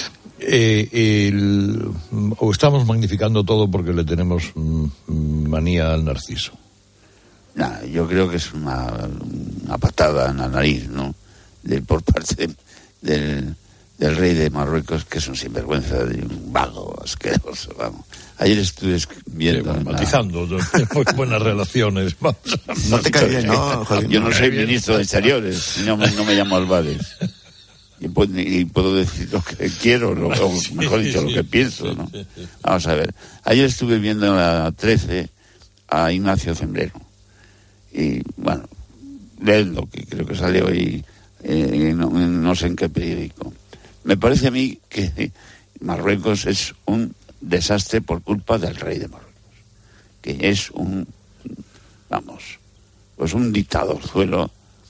Eh, el, o estamos magnificando todo porque le tenemos mm, manía al narciso. Nah, yo creo que es una, una patada en la nariz, ¿no? De, por parte de, del, del rey de Marruecos, que es un sinvergüenza, de un vago asqueroso, vamos. Ayer estuve viendo... Sí, matizando, la... muy buenas relaciones. Vamos. No te cae bien, ¿no? Joder, yo no soy ministro de Exteriores, no, no me llamo Álvarez. Y puedo, y puedo decir lo que quiero, lo, o mejor dicho, lo que pienso, ¿no? Vamos a ver. Ayer estuve viendo en la trece a Ignacio Zembrero. Y, bueno, leedlo, que creo que sale hoy, eh, no, no sé en qué periódico. Me parece a mí que Marruecos es un desastre por culpa del rey de Marruecos. Que es un, vamos, pues un dictadorzuelo,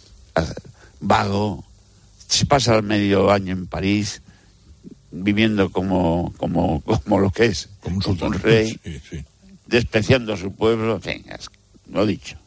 vago. Se pasa el medio año en París viviendo como como como lo que es, como un, como un rey, sí, sí. Despreciando a su pueblo, en fin, lo he dicho.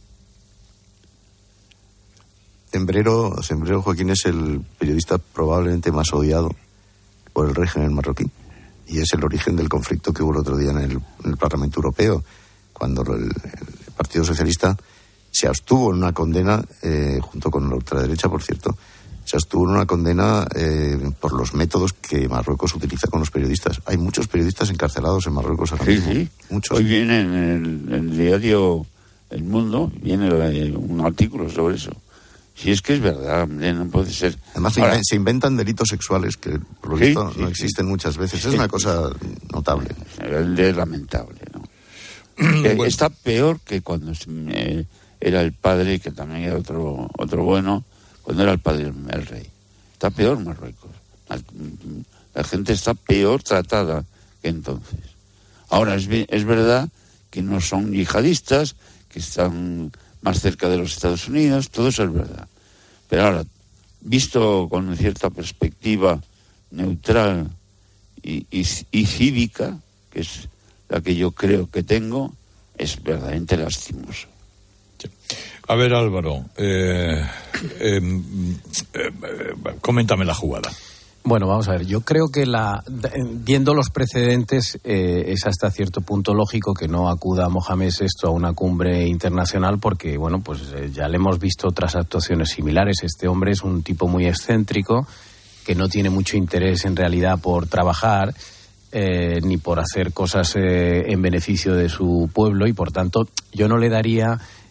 Zembrero, Zembrero Joaquín es el periodista probablemente más odiado por el régimen marroquí y es el origen del conflicto que hubo el otro día en el, en el Parlamento Europeo, cuando el, el Partido Socialista se abstuvo en una condena, eh, junto con la ultraderecha, por cierto, se abstuvo en una condena eh, por los métodos que Marruecos utiliza con los periodistas. Hay muchos periodistas encarcelados en Marruecos ahora sí, mismo. Sí, muchos. Hoy viene en el, en el diario El Mundo, viene la, un artículo sobre eso. Si es que es verdad, hombre, no puede ser. Además ahora, se inventan delitos sexuales que, por lo sí, visto, sí, no existen sí. muchas veces. Sí, es una cosa notable. Es lamentable, ¿no? Bueno. Está peor que cuando eh, era el padre, que también era otro otro bueno, cuando era el padre el rey. Está peor Marruecos. La, la gente está peor tratada que entonces. Ahora, es, es verdad que no son yihadistas, que están más cerca de los Estados Unidos, todo eso es verdad. Pero ahora, visto con cierta perspectiva neutral y, y, y cívica, que es la que yo creo que tengo, es verdaderamente lastimoso. Sí. A ver, Álvaro, eh, eh, eh, coméntame la jugada. Bueno, vamos a ver, yo creo que la viendo los precedentes eh, es hasta cierto punto lógico que no acuda Mohamed sexto a una cumbre internacional porque, bueno, pues eh, ya le hemos visto otras actuaciones similares. Este hombre es un tipo muy excéntrico que no tiene mucho interés en realidad por trabajar eh, ni por hacer cosas eh, en beneficio de su pueblo y, por tanto, yo no le daría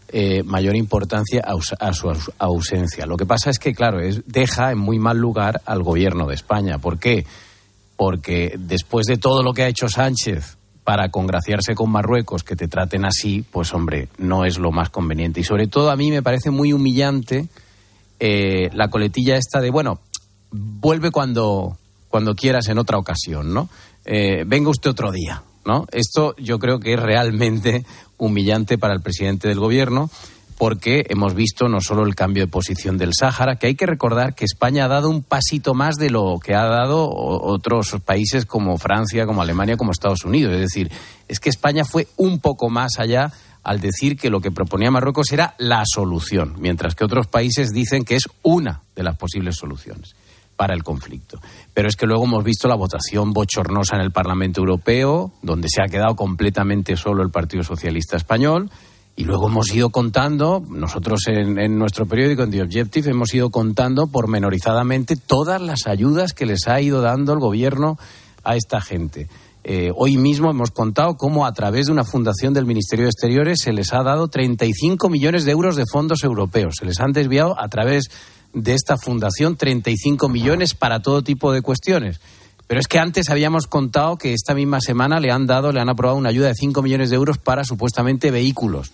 eh, mayor importancia a, a su ausencia. Lo que pasa es que, claro, es, deja en muy mal lugar al gobierno de España. ¿Por qué? Porque después de todo lo que ha hecho Sánchez para congraciarse con Marruecos, que te traten así, pues hombre, no es lo más conveniente. Y sobre todo a mí me parece muy humillante eh, la coletilla esta de, bueno, vuelve cuando, cuando quieras en otra ocasión, ¿no? Eh, venga usted otro día, ¿no? Esto yo creo que es realmente humillante para el presidente del gobierno, porque hemos visto no solo el cambio de posición del Sáhara, que hay que recordar que España ha dado un pasito más de lo que ha dado otros países como Francia, como Alemania, como Estados Unidos. Es decir, es que España fue un poco más allá al decir que lo que proponía Marruecos era la solución, mientras que otros países dicen que es una de las posibles soluciones para el conflicto. Pero es que luego hemos visto la votación bochornosa en el Parlamento Europeo, donde se ha quedado completamente solo el Partido Socialista Español. Y luego hemos ido contando, nosotros en, en nuestro periódico, en The Objective, hemos ido contando pormenorizadamente todas las ayudas que les ha ido dando el gobierno a esta gente. Eh, hoy mismo hemos contado cómo a través de una fundación del Ministerio de Exteriores se les ha dado treinta y cinco millones de euros de fondos europeos. Se les han desviado a través de esta fundación treinta y cinco millones para todo tipo de cuestiones. Pero es que antes habíamos contado que esta misma semana le han dado, le han aprobado una ayuda de cinco millones de euros para supuestamente vehículos.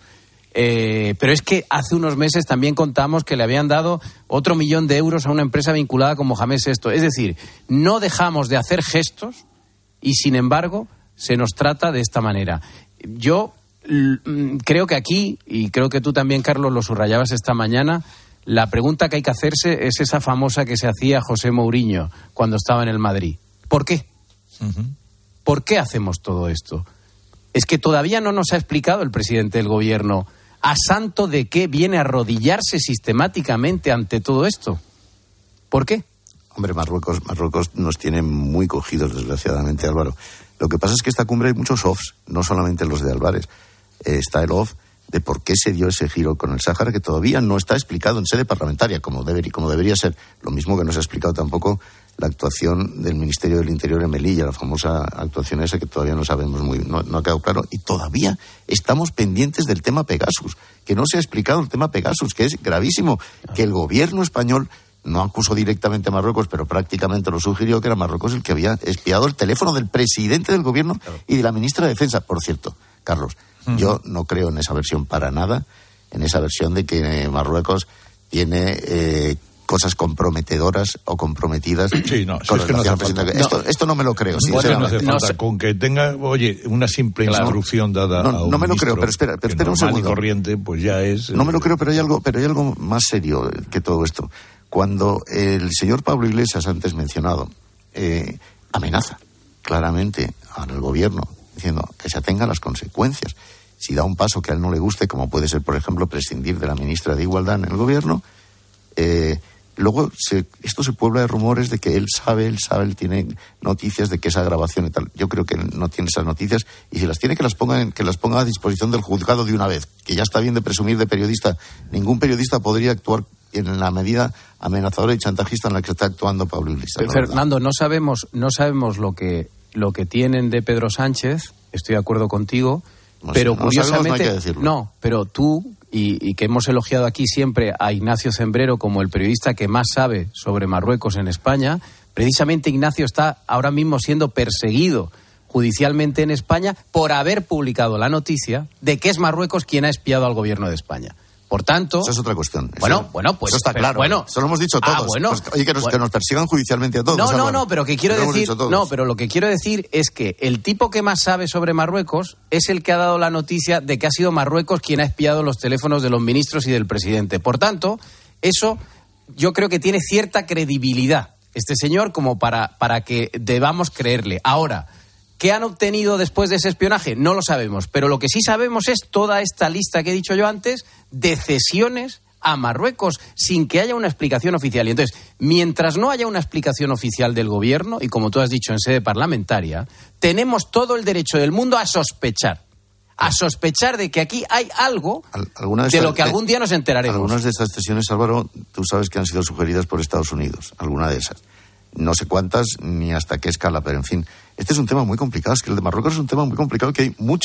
Eh, pero es que hace unos meses también contamos que le habían dado otro millón de euros a una empresa vinculada con Mohamed sexto. Es decir, no dejamos de hacer gestos y, sin embargo, se nos trata de esta manera. Yo l- creo que aquí, y creo que tú también, Carlos, lo subrayabas esta mañana, la pregunta que hay que hacerse es esa famosa que se hacía José Mourinho cuando estaba en el Madrid. ¿Por qué? Uh-huh. ¿Por qué hacemos todo esto? Es que todavía no nos ha explicado el presidente del gobierno a santo de qué viene a arrodillarse sistemáticamente ante todo esto. ¿Por qué? Hombre, Marruecos, Marruecos nos tiene muy cogidos, desgraciadamente, Álvaro. Lo que pasa es que esta cumbre hay muchos offs, no solamente los de Álvarez. Eh, está el off de por qué se dio ese giro con el Sáhara, que todavía no está explicado en sede parlamentaria, como, deber, como debería ser. Lo mismo que no se ha explicado tampoco la actuación del Ministerio del Interior en Melilla, la famosa actuación esa que todavía no sabemos muy, no, no ha quedado claro. Y todavía estamos pendientes del tema Pegasus, que no se ha explicado el tema Pegasus, que es gravísimo, que el gobierno español no acusó directamente a Marruecos, pero prácticamente lo sugirió, que era Marruecos el que había espiado el teléfono del presidente del gobierno y de la ministra de Defensa. Por cierto, Carlos, uh-huh. yo no creo en esa versión para nada, en esa versión de que Marruecos tiene eh, cosas comprometedoras o comprometidas. Sí, no, con si es que no hace falta. No. Esto, esto no me lo creo. Bueno, no hace falta. No sé. Con que tenga, oye, una simple claro. instrucción dada no, a un No me lo creo, pero espera, pero espera un segundo. Y corriente, pues ya es... No me lo creo, pero hay algo, pero hay algo más serio que todo esto. Cuando el señor Pablo Iglesias, antes mencionado, eh, amenaza claramente al gobierno, diciendo que se atenga a las consecuencias. Si da un paso que a él no le guste, como puede ser, por ejemplo, prescindir de la ministra de Igualdad en el gobierno, eh, luego se, esto se puebla de rumores de que él sabe, él sabe, él tiene noticias de que esa grabación y tal. Yo creo que él no tiene esas noticias, y si las tiene, que las ponga en, que las ponga a disposición del juzgado de una vez, que ya está bien de presumir de periodista. Ningún periodista podría actuar en la medida amenazadora y chantajista en la que está actuando Pablo Iglesias. Fernando, no sabemos, no sabemos lo que lo que tienen de Pedro Sánchez, estoy de acuerdo contigo, no, pero si no curiosamente, sabemos, no hay que decirlo. No, pero tú y, y que hemos elogiado aquí siempre a Ignacio Zembrero como el periodista que más sabe sobre Marruecos en España, precisamente Ignacio está ahora mismo siendo perseguido judicialmente en España por haber publicado la noticia de que es Marruecos quien ha espiado al gobierno de España. Por tanto... Eso es otra cuestión. Bueno, eso, bueno, pues... Eso está claro. Bueno, eso lo hemos dicho todos. Ah, bueno, pues, oye, que nos, bueno. que nos persigan judicialmente a todos. No, no, Álvaro. no, pero que quiero lo decir... No, pero lo que quiero decir es que el tipo que más sabe sobre Marruecos es el que ha dado la noticia de que ha sido Marruecos quien ha espiado los teléfonos de los ministros y del presidente. Por tanto, eso yo creo que tiene cierta credibilidad, este señor, como para, para que debamos creerle. Ahora... ¿Qué han obtenido después de ese espionaje? No lo sabemos, pero lo que sí sabemos es toda esta lista que he dicho yo antes de cesiones a Marruecos sin que haya una explicación oficial. Y entonces, mientras no haya una explicación oficial del gobierno, y como tú has dicho en sede parlamentaria, tenemos todo el derecho del mundo a sospechar. A sospechar de que aquí hay algo ¿Alguna de, de estas, lo que algún día nos enteraremos. Algunas de estas cesiones, Álvaro, tú sabes que han sido sugeridas por Estados Unidos. Alguna de esas. No sé cuántas ni hasta qué escala, pero en fin. Este es un tema muy complicado. Es que el de Marruecos es un tema muy complicado, que hay muchos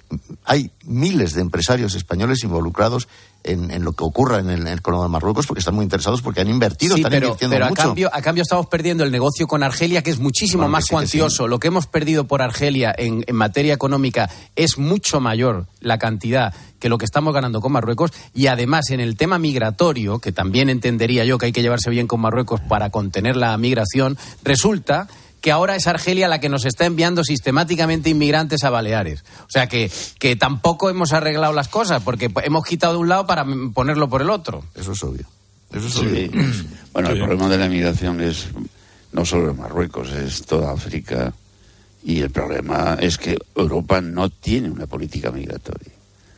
hay miles de empresarios españoles involucrados en, en lo que ocurra en el, en el Cono de Marruecos, porque están muy interesados, porque han invertido, sí, están pero, invirtiendo pero mucho. A cambio, a cambio estamos perdiendo el negocio con Argelia, que es muchísimo Bueno, más que sí, cuantioso. que sí. Lo que hemos perdido por Argelia en, en materia económica es mucho mayor la cantidad que lo que estamos ganando con Marruecos. Y además, en el tema migratorio, que también entendería yo que hay que llevarse bien con Marruecos para contener la migración, resulta que ahora es Argelia la que nos está enviando sistemáticamente inmigrantes a Baleares. O sea que, que tampoco hemos arreglado las cosas, porque hemos quitado de un lado para ponerlo por el otro. Eso es obvio. Eso es sí. obvio. Bueno, Sí. el problema de la migración es no solo Marruecos, es toda África. Y el problema es que Europa no tiene una política migratoria.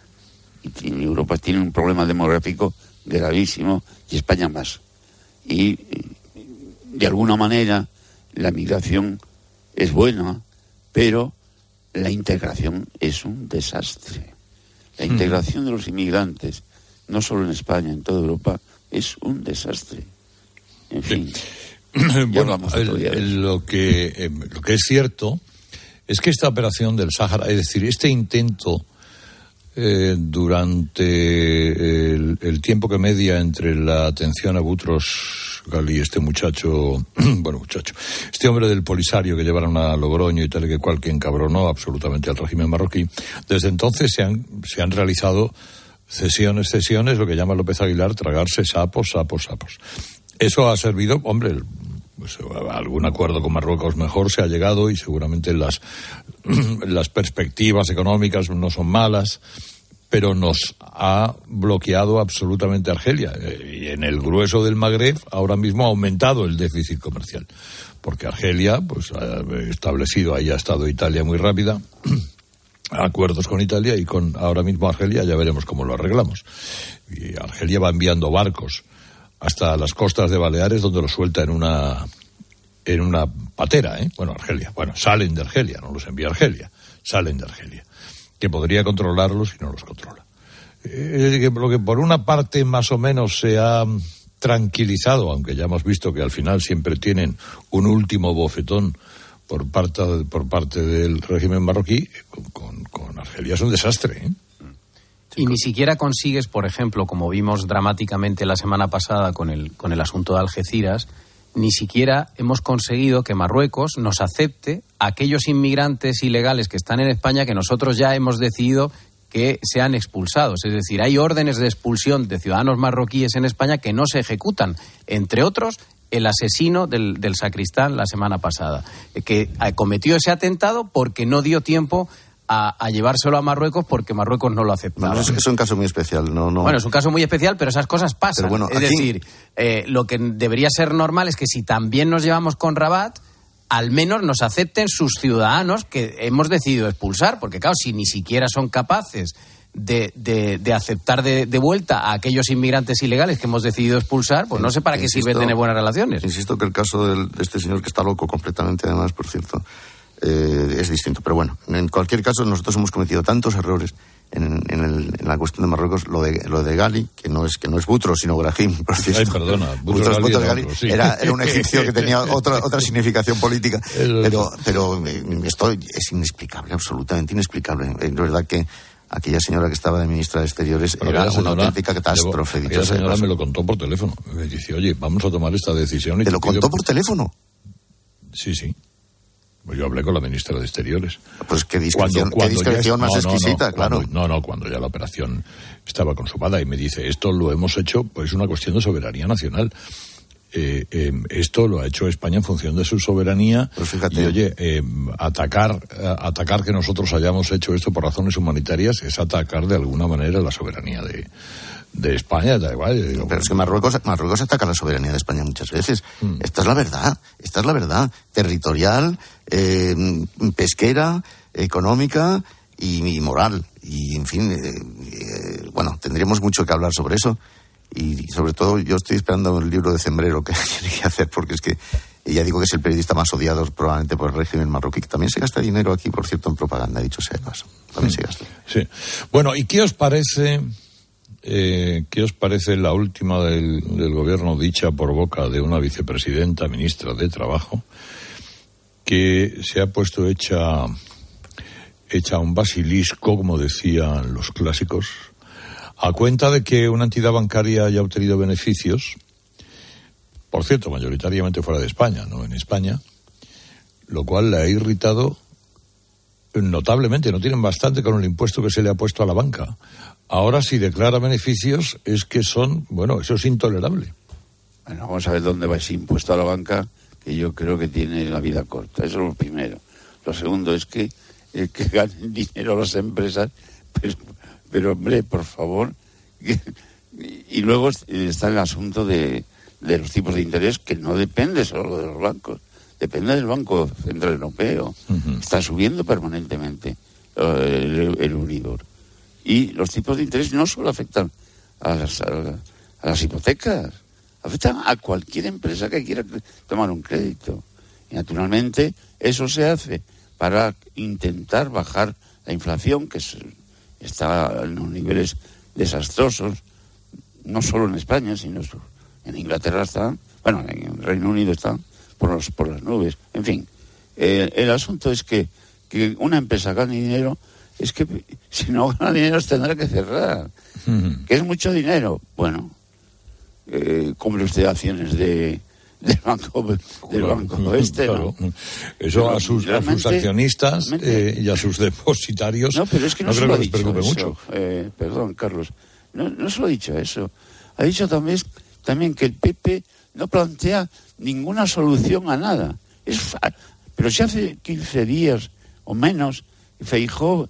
Y Europa tiene un problema demográfico gravísimo, y España más. Y, de alguna manera, la migración es buena, pero la integración es un desastre. La integración de los inmigrantes, no solo en España, en toda Europa, es un desastre. En fin. Bueno, el, el, lo, que, eh, lo que es cierto es que esta operación del Sáhara, es decir, este intento eh, durante el, el tiempo que media entre la atención a Boutros Ghali, este muchacho, bueno, muchacho, este hombre del Polisario que llevaron a Logroño y tal y que cual, que encabronó absolutamente al régimen marroquí, desde entonces se han, se han realizado cesiones, cesiones, lo que llama López Aguilar, tragarse sapos, sapos, sapos. Eso ha servido, hombre, pues, algún acuerdo con Marruecos mejor se ha llegado y seguramente las, las perspectivas económicas no son malas, pero nos ha bloqueado absolutamente Argelia. Y en el grueso del Magreb ahora mismo ha aumentado el déficit comercial, porque Argelia pues ha establecido, ahí ha estado Italia muy rápida, acuerdos con Italia, y con ahora mismo Argelia ya veremos cómo lo arreglamos. Y Argelia va enviando barcos hasta las costas de Baleares, donde los suelta en una en una patera, ¿eh? Bueno, Argelia, bueno, salen de Argelia, no los envía Argelia, salen de Argelia, que podría controlarlos y no los controla. Eh, lo que por una parte más o menos se ha tranquilizado, aunque ya hemos visto que al final siempre tienen un último bofetón por parte, por parte del régimen marroquí, con, con, con Argelia es un desastre, ¿eh? Y ni siquiera consigues, por ejemplo, como vimos dramáticamente la semana pasada con el, con el asunto de Algeciras, ni siquiera hemos conseguido que Marruecos nos acepte a aquellos inmigrantes ilegales que están en España que nosotros ya hemos decidido que sean expulsados. Es decir, hay órdenes de expulsión de ciudadanos marroquíes en España que no se ejecutan. Entre otros, el asesino del, del sacristán la semana pasada, que cometió ese atentado porque no dio tiempo A, a llevárselo a Marruecos porque Marruecos no lo aceptaba. Bueno, es, es un caso muy especial. No, no... Bueno, es un caso muy especial, pero esas cosas pasan. Bueno, es aquí... decir, eh, lo que debería ser normal es que si también nos llevamos con Rabat, al menos nos acepten sus ciudadanos que hemos decidido expulsar, porque claro, si ni siquiera son capaces de, de, de aceptar de, de vuelta a aquellos inmigrantes ilegales que hemos decidido expulsar, pues no sé para qué insisto, sirve tener buenas relaciones. Insisto que el caso del, de este señor, que está loco completamente, además, por cierto, Eh, es distinto, pero bueno, en cualquier caso nosotros hemos cometido tantos errores en, en, el, en la cuestión de Marruecos. Lo de lo de Ghali, que no es que no es Boutros sino Brahim, por cierto. Ay, perdona, Boutros, Ghali, Boutros era, Ghali otro, sí. era, era un egipcio que tenía otra otra significación política, pero pero esto es inexplicable, absolutamente inexplicable. Es verdad que aquella señora que estaba de ministra de Exteriores Pero era señora, una auténtica catástrofe. Aquella señora me lo contó por teléfono. Me dice, oye, vamos a tomar esta decisión. Y ¿Te lo pido... contó por teléfono? Sí, sí. Pues yo hablé con la ministra de Exteriores. Pues qué discreción, cuando, cuando qué discreción ya, más no, exquisita, no, claro. Cuando, no, no, cuando ya la operación estaba consumada, y me dice, esto lo hemos hecho, pues una cuestión de soberanía nacional. Eh, eh, esto lo ha hecho España en función de su soberanía. Pues fíjate. Y oye, eh, atacar, eh, atacar que nosotros hayamos hecho esto por razones humanitarias es atacar de alguna manera la soberanía de... de España, da igual. Digo, pero es que Marruecos, Marruecos ataca la soberanía de España muchas veces. Mm. Esta es la verdad, esta es la verdad. Territorial, eh, pesquera, económica y, y moral. Y, en fin, eh, eh, bueno, tendríamos mucho que hablar sobre eso. Y, y sobre todo, yo estoy esperando el libro de Zembrero que tiene que hacer, porque es que, y ya digo que es el periodista más odiado probablemente por el régimen marroquí, que también se gasta dinero aquí, por cierto, en propaganda, dicho sea de paso. También mm. se gasta. Sí. Bueno, ¿y qué os parece... Eh, ¿qué os parece la última del, del gobierno dicha por boca de una vicepresidenta, ministra de Trabajo, que se ha puesto hecha hecha un basilisco, como decían los clásicos, a cuenta de que una entidad bancaria haya obtenido beneficios, por cierto, mayoritariamente fuera de España, no en España, lo cual le ha irritado notablemente. No tienen bastante con el impuesto que se le ha puesto a la banca. Ahora, si declara beneficios, es que son, bueno, eso es intolerable. Bueno, vamos a ver dónde va ese impuesto a la banca, que yo creo que tiene la vida corta. Eso es lo primero. Lo segundo es que, eh, que ganen dinero las empresas, pero, pero hombre, por favor. Que, y luego está el asunto de, de los tipos de interés, que no depende solo de los bancos, depende del Banco Central Europeo. Uh-huh. Está subiendo permanentemente el, el Euribor. Y los tipos de interés no solo afectan a las, a, a las hipotecas, afectan a cualquier empresa que quiera tomar un crédito. Y naturalmente eso se hace para intentar bajar la inflación, que es, está en unos niveles desastrosos, no solo en España, sino en Inglaterra están, bueno, en el Reino Unido están por, los, por las nubes. En fin, eh, el asunto es que, que una empresa gane dinero, es que si no gana dinero se tendrá que cerrar. Mm. ¿Que es mucho dinero? Bueno, eh, compre usted acciones de del banco del claro, banco este, claro. ¿no? Eso a sus, a sus accionistas eh, y a sus depositarios no, pero es que no, no creo que les preocupe eso. mucho. Eh, perdón, Carlos, no, no solo ha dicho eso. Ha dicho también, también que el P P no plantea ninguna solución a nada. Es, pero si hace quince días o menos Feijóo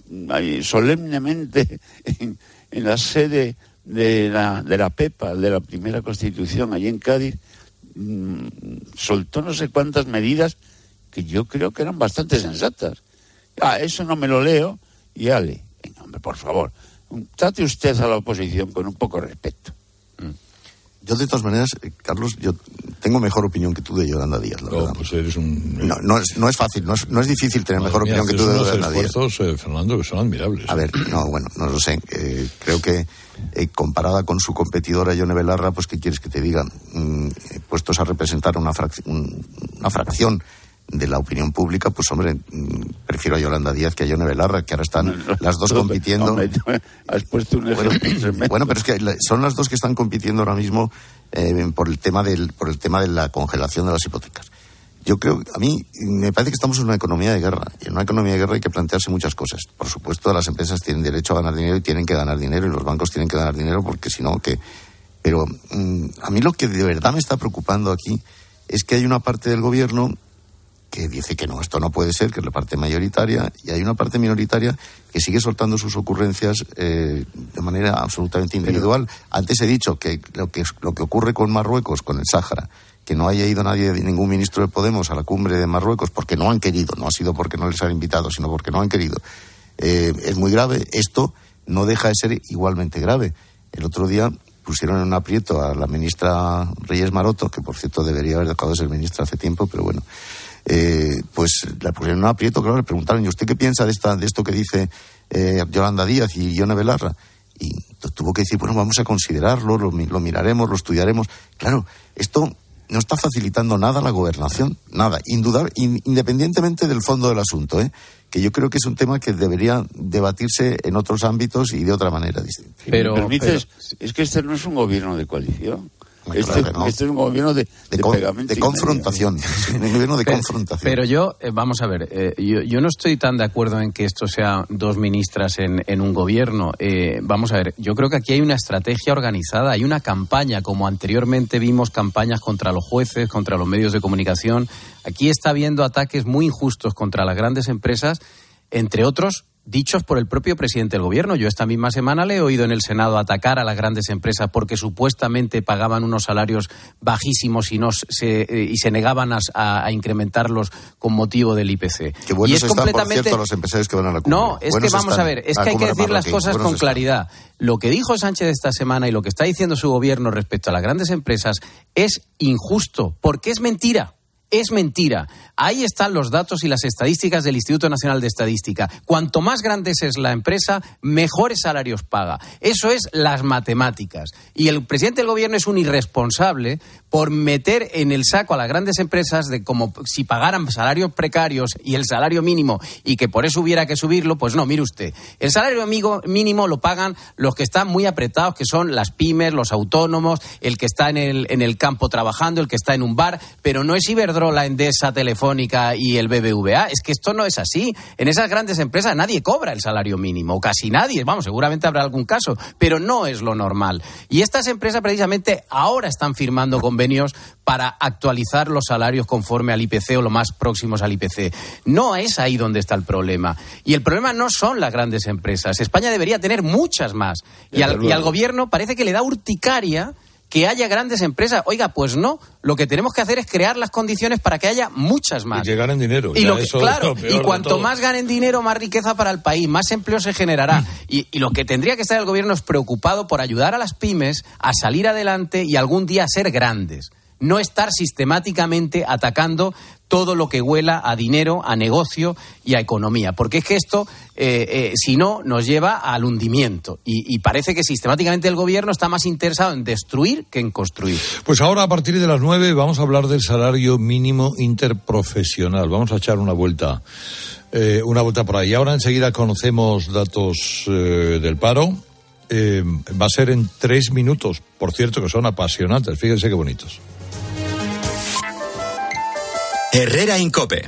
solemnemente en, en la sede de la, de la PEPA, de la primera Constitución, allí en Cádiz, mmm, soltó no sé cuántas medidas que yo creo que eran bastante sensatas. Ah, eso no me lo leo y ale. Venga, hombre, por favor, trate usted a la oposición con un poco de respeto. Yo, de todas maneras, Carlos, yo tengo mejor opinión que tú de Yolanda Díaz, la no, verdad. Pues eres un... No, no, es, no es fácil, no es, no es difícil tener Madre mejor mía, opinión que tú de Yolanda Díaz. esfuerzos, eh, Fernando, que son admirables. A ver, no, bueno, no lo sé. Eh, creo que eh, comparada con su competidora Yone Belarra, pues, ¿qué quieres que te diga? Mm, puestos a representar una, frac- una fracción de la opinión pública, pues hombre, prefiero a Yolanda Díaz que a Yone Belarra, que ahora están no, no, las dos no, compitiendo. Hombre, has puesto un ejemplo bueno, bueno, pero es que son las dos que están compitiendo ahora mismo eh, por el tema del por el tema de la congelación de las hipotecas. Yo creo, a mí me parece que estamos en una economía de guerra, y en una economía de guerra hay que plantearse muchas cosas. Por supuesto, las empresas tienen derecho a ganar dinero y tienen que ganar dinero, y los bancos tienen que ganar dinero, porque si no, que... Pero mmm, a mí lo que de verdad me está preocupando aquí es que hay una parte del gobierno que dice que no, esto no puede ser, que es la parte mayoritaria, y hay una parte minoritaria que sigue soltando sus ocurrencias eh, de manera absolutamente individual. Pero antes he dicho que lo que lo que ocurre con Marruecos, con el Sáhara, que no haya ido nadie, ningún ministro de Podemos a la cumbre de Marruecos porque no han querido, no ha sido porque no les han invitado, sino porque no han querido, eh, es muy grave. Esto no deja de ser igualmente grave. El otro día pusieron en un aprieto a la ministra Reyes Maroto, que por cierto debería haber dejado de ser ministra hace tiempo, pero bueno, Eh, pues la pusieron en un aprieto, claro, le preguntaron, ¿y usted qué piensa de esta de esto que dice eh, Yolanda Díaz y Yone Belarra? Y tuvo que decir, bueno, vamos a considerarlo, lo, lo miraremos, lo estudiaremos. Claro, esto no está facilitando nada la gobernación, nada, indudable, in, independientemente del fondo del asunto, ¿eh? Que yo creo que es un tema que debería debatirse en otros ámbitos y de otra manera distinta. Si pero, me permites, pero... es que este no es un gobierno de coalición. Este, no. este es un gobierno de, de, de, con, de confrontación. Un gobierno de pero, confrontación. Pero yo, eh, vamos a ver, eh, yo, yo no estoy tan de acuerdo en que esto sea dos ministras en, en un gobierno. Eh, vamos a ver, yo creo que aquí hay una estrategia organizada, hay una campaña, como anteriormente vimos campañas contra los jueces, contra los medios de comunicación. Aquí está habiendo ataques muy injustos contra las grandes empresas, entre otros dichos por el propio presidente del gobierno. Yo esta misma semana le he oído en el Senado atacar a las grandes empresas porque supuestamente pagaban unos salarios bajísimos y, no se, eh, y se negaban a, a incrementarlos con motivo del I P C. Que buenos y es están, completamente... por cierto, los empresarios que van a la cumbre. No, es buenos que vamos están. a ver, es que hay que decir las cosas con están. claridad. Lo que dijo Sánchez esta semana y lo que está diciendo su gobierno respecto a las grandes empresas es injusto, porque es mentira. Es mentira. Ahí están los datos y las estadísticas del Instituto Nacional de Estadística. Cuanto más grande es la empresa, mejores salarios paga. Eso es las matemáticas. Y el presidente del gobierno es un irresponsable por meter en el saco a las grandes empresas de como si pagaran salarios precarios y el salario mínimo y que por eso hubiera que subirlo. Pues no, mire usted, el salario mínimo lo pagan los que están muy apretados, que son las pymes, los autónomos, el que está en el, en el campo trabajando, el que está en un bar, pero no es Iberdrola, Endesa, Telefónica y el B B V A. Es que esto no es así. En esas grandes empresas nadie cobra el salario mínimo, o casi nadie. Vamos, seguramente habrá algún caso, pero no es lo normal. Y estas empresas precisamente ahora están firmando convenios para actualizar los salarios conforme al I P C o lo más próximos al I P C. No es ahí donde está el problema. Y el problema no son las grandes empresas. España debería tener muchas más. Y al, y al gobierno parece que le da urticaria que haya grandes empresas. Oiga, pues no. Lo que tenemos que hacer es crear las condiciones para que haya muchas más. Y que ganen dinero. Y, lo que, claro, y cuanto más ganen dinero, más riqueza para el país, más empleo se generará. Mm. Y, y lo que tendría que estar el gobierno es preocupado por ayudar a las pymes a salir adelante y algún día a ser grandes. No estar sistemáticamente atacando todo lo que huela a dinero, a negocio y a economía. Porque es que esto, eh, eh, si no, nos lleva al hundimiento. Y, y parece que sistemáticamente el gobierno está más interesado en destruir que en construir. Pues ahora, a partir de las nueve, vamos a hablar del salario mínimo interprofesional. Vamos a echar una vuelta, eh, una vuelta por ahí. Ahora enseguida conocemos datos eh, del paro. Eh, va a ser en tres minutos. Por cierto, que son apasionantes. Fíjense qué bonitos. Herrera Incope.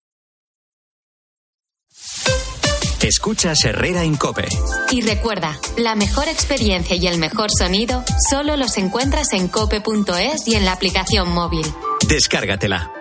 Escuchas Herrera Incope. Y recuerda, la mejor experiencia y el mejor sonido solo los encuentras en cope punto es y en la aplicación móvil. Descárgatela.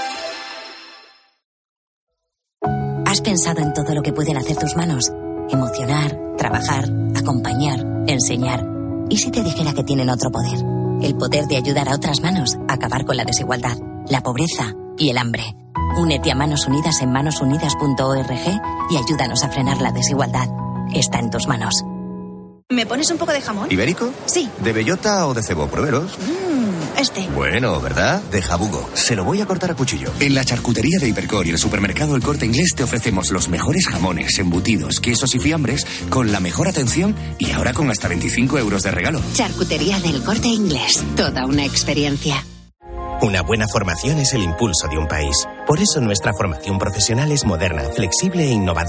¿Has pensado en todo lo que pueden hacer tus manos? Emocionar, trabajar, acompañar, enseñar. ¿Y si te dijera que tienen otro poder? El poder de ayudar a otras manos a acabar con la desigualdad, la pobreza y el hambre. Únete a Manos Unidas en manos unidas punto org y ayúdanos a frenar la desigualdad. Está en tus manos. ¿Me pones un poco de jamón? ¿Ibérico? Sí. ¿De bellota o de cebo? Pruébelos. Mmm, este. Bueno, ¿verdad? De jabugo. Se lo voy a cortar a cuchillo. En la charcutería de Hipercor y el supermercado El Corte Inglés te ofrecemos los mejores jamones, embutidos, quesos y fiambres con la mejor atención y ahora con hasta veinticinco euros de regalo. Charcutería del Corte Inglés. Toda una experiencia. Una buena formación es el impulso de un país. Por eso nuestra formación profesional es moderna, flexible e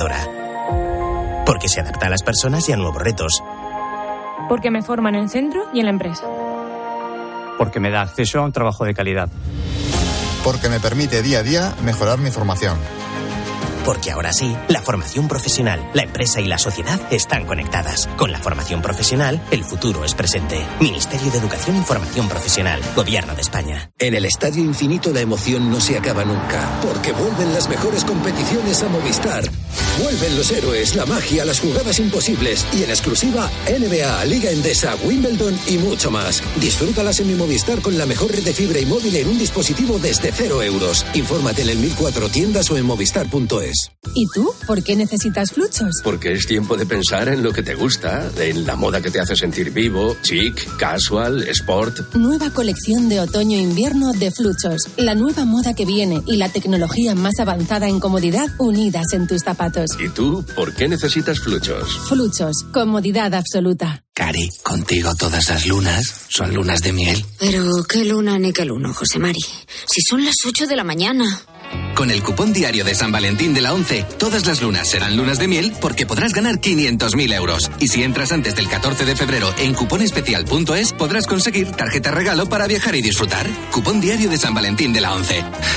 innovadora. Porque se adapta a las personas y a nuevos retos. Porque me forman en el centro y en la empresa. Porque me da acceso a un trabajo de calidad. Porque me permite día a día mejorar mi formación. Porque ahora sí, la formación profesional, la empresa y la sociedad están conectadas. Con la formación profesional, el futuro es presente. Ministerio de Educación y Formación Profesional, Gobierno de España. En el Estadio Infinito la emoción no se acaba nunca, porque vuelven las mejores competiciones a Movistar. Vuelven los héroes, la magia, las jugadas imposibles y en exclusiva N B A, Liga Endesa, Wimbledon y mucho más. Disfrútalas en mi Movistar con la mejor red de fibra y móvil en un dispositivo desde cero euros. Infórmate en el mil cuatro tiendas o en movistar punto es. ¿Y tú? ¿Por qué necesitas Fluchos? Porque es tiempo de pensar en lo que te gusta, en la moda que te hace sentir vivo, chic, casual, sport. Nueva colección de otoño-invierno de Fluchos. La nueva moda que viene y la tecnología más avanzada en comodidad unidas en tus zapatos. ¿Y tú? ¿Por qué necesitas Fluchos? Fluchos. Comodidad absoluta. Cari, contigo todas las lunas son lunas de miel. Pero qué luna ni qué luno, José Mari. Si son las ocho de la mañana. Con el cupón diario de San Valentín de la ONCE, todas las lunas serán lunas de miel porque podrás ganar quinientos mil euros. Y si entras antes del catorce de febrero en cuponespecial punto es, podrás conseguir tarjeta regalo para viajar y disfrutar. Cupón diario de San Valentín de la ONCE.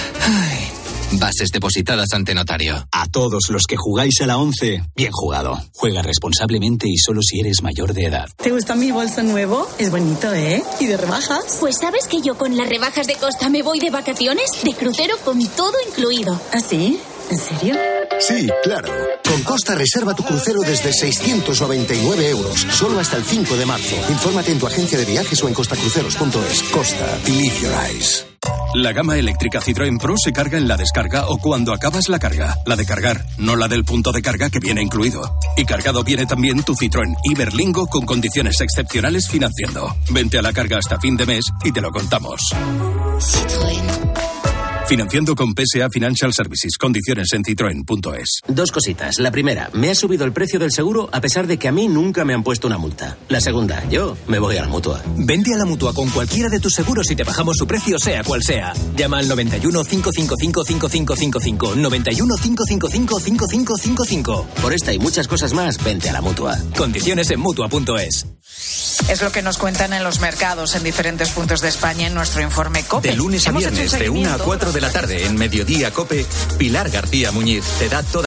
Ay. Bases depositadas ante notario. A todos los que jugáis a la ONCE, bien jugado. Juega responsablemente y solo si eres mayor de edad. ¿Te gusta mi bolso nuevo? Es bonito, ¿eh? ¿Y de rebajas? Pues ¿sabes que yo con las rebajas de Costa me voy de vacaciones? De crucero con todo incluido. ¿Ah, sí? ¿En serio? Sí, claro. Con Costa reserva tu crucero desde seiscientos noventa y nueve euros, solo hasta el cinco de marzo. Infórmate en tu agencia de viajes o en costacruceros punto es. Costa, live your eyes. La gama eléctrica Citroën Pro se carga en la descarga o cuando acabas la carga. La de cargar, no la del punto de carga que viene incluido. Y cargado viene también tu Citroën Iberlingo con condiciones excepcionales financiando. Vente a la carga hasta fin de mes y te lo contamos. Citroën. Financiando con P S A Financial Services. Condiciones en citroen punto es. Dos cositas. La primera, me ha subido el precio del seguro a pesar de que a mí nunca me han puesto una multa. La segunda, yo me voy a la Mutua. Vente a la Mutua con cualquiera de tus seguros y te bajamos su precio sea cual sea. Llama al noventa y uno, cinco cinco cinco, cinco cinco cinco cinco. noventa y uno, cinco cinco cinco, cinco cinco cinco cinco. Por esta y muchas cosas más, vente a la Mutua. Condiciones en Mutua punto es. Es lo que nos cuentan en los mercados en diferentes puntos de España en nuestro informe COPE. De lunes a Hemos viernes, hecho un de una a seguimiento. cuatro de la tarde, en Mediodía COPE, Pilar García Muñiz te da toda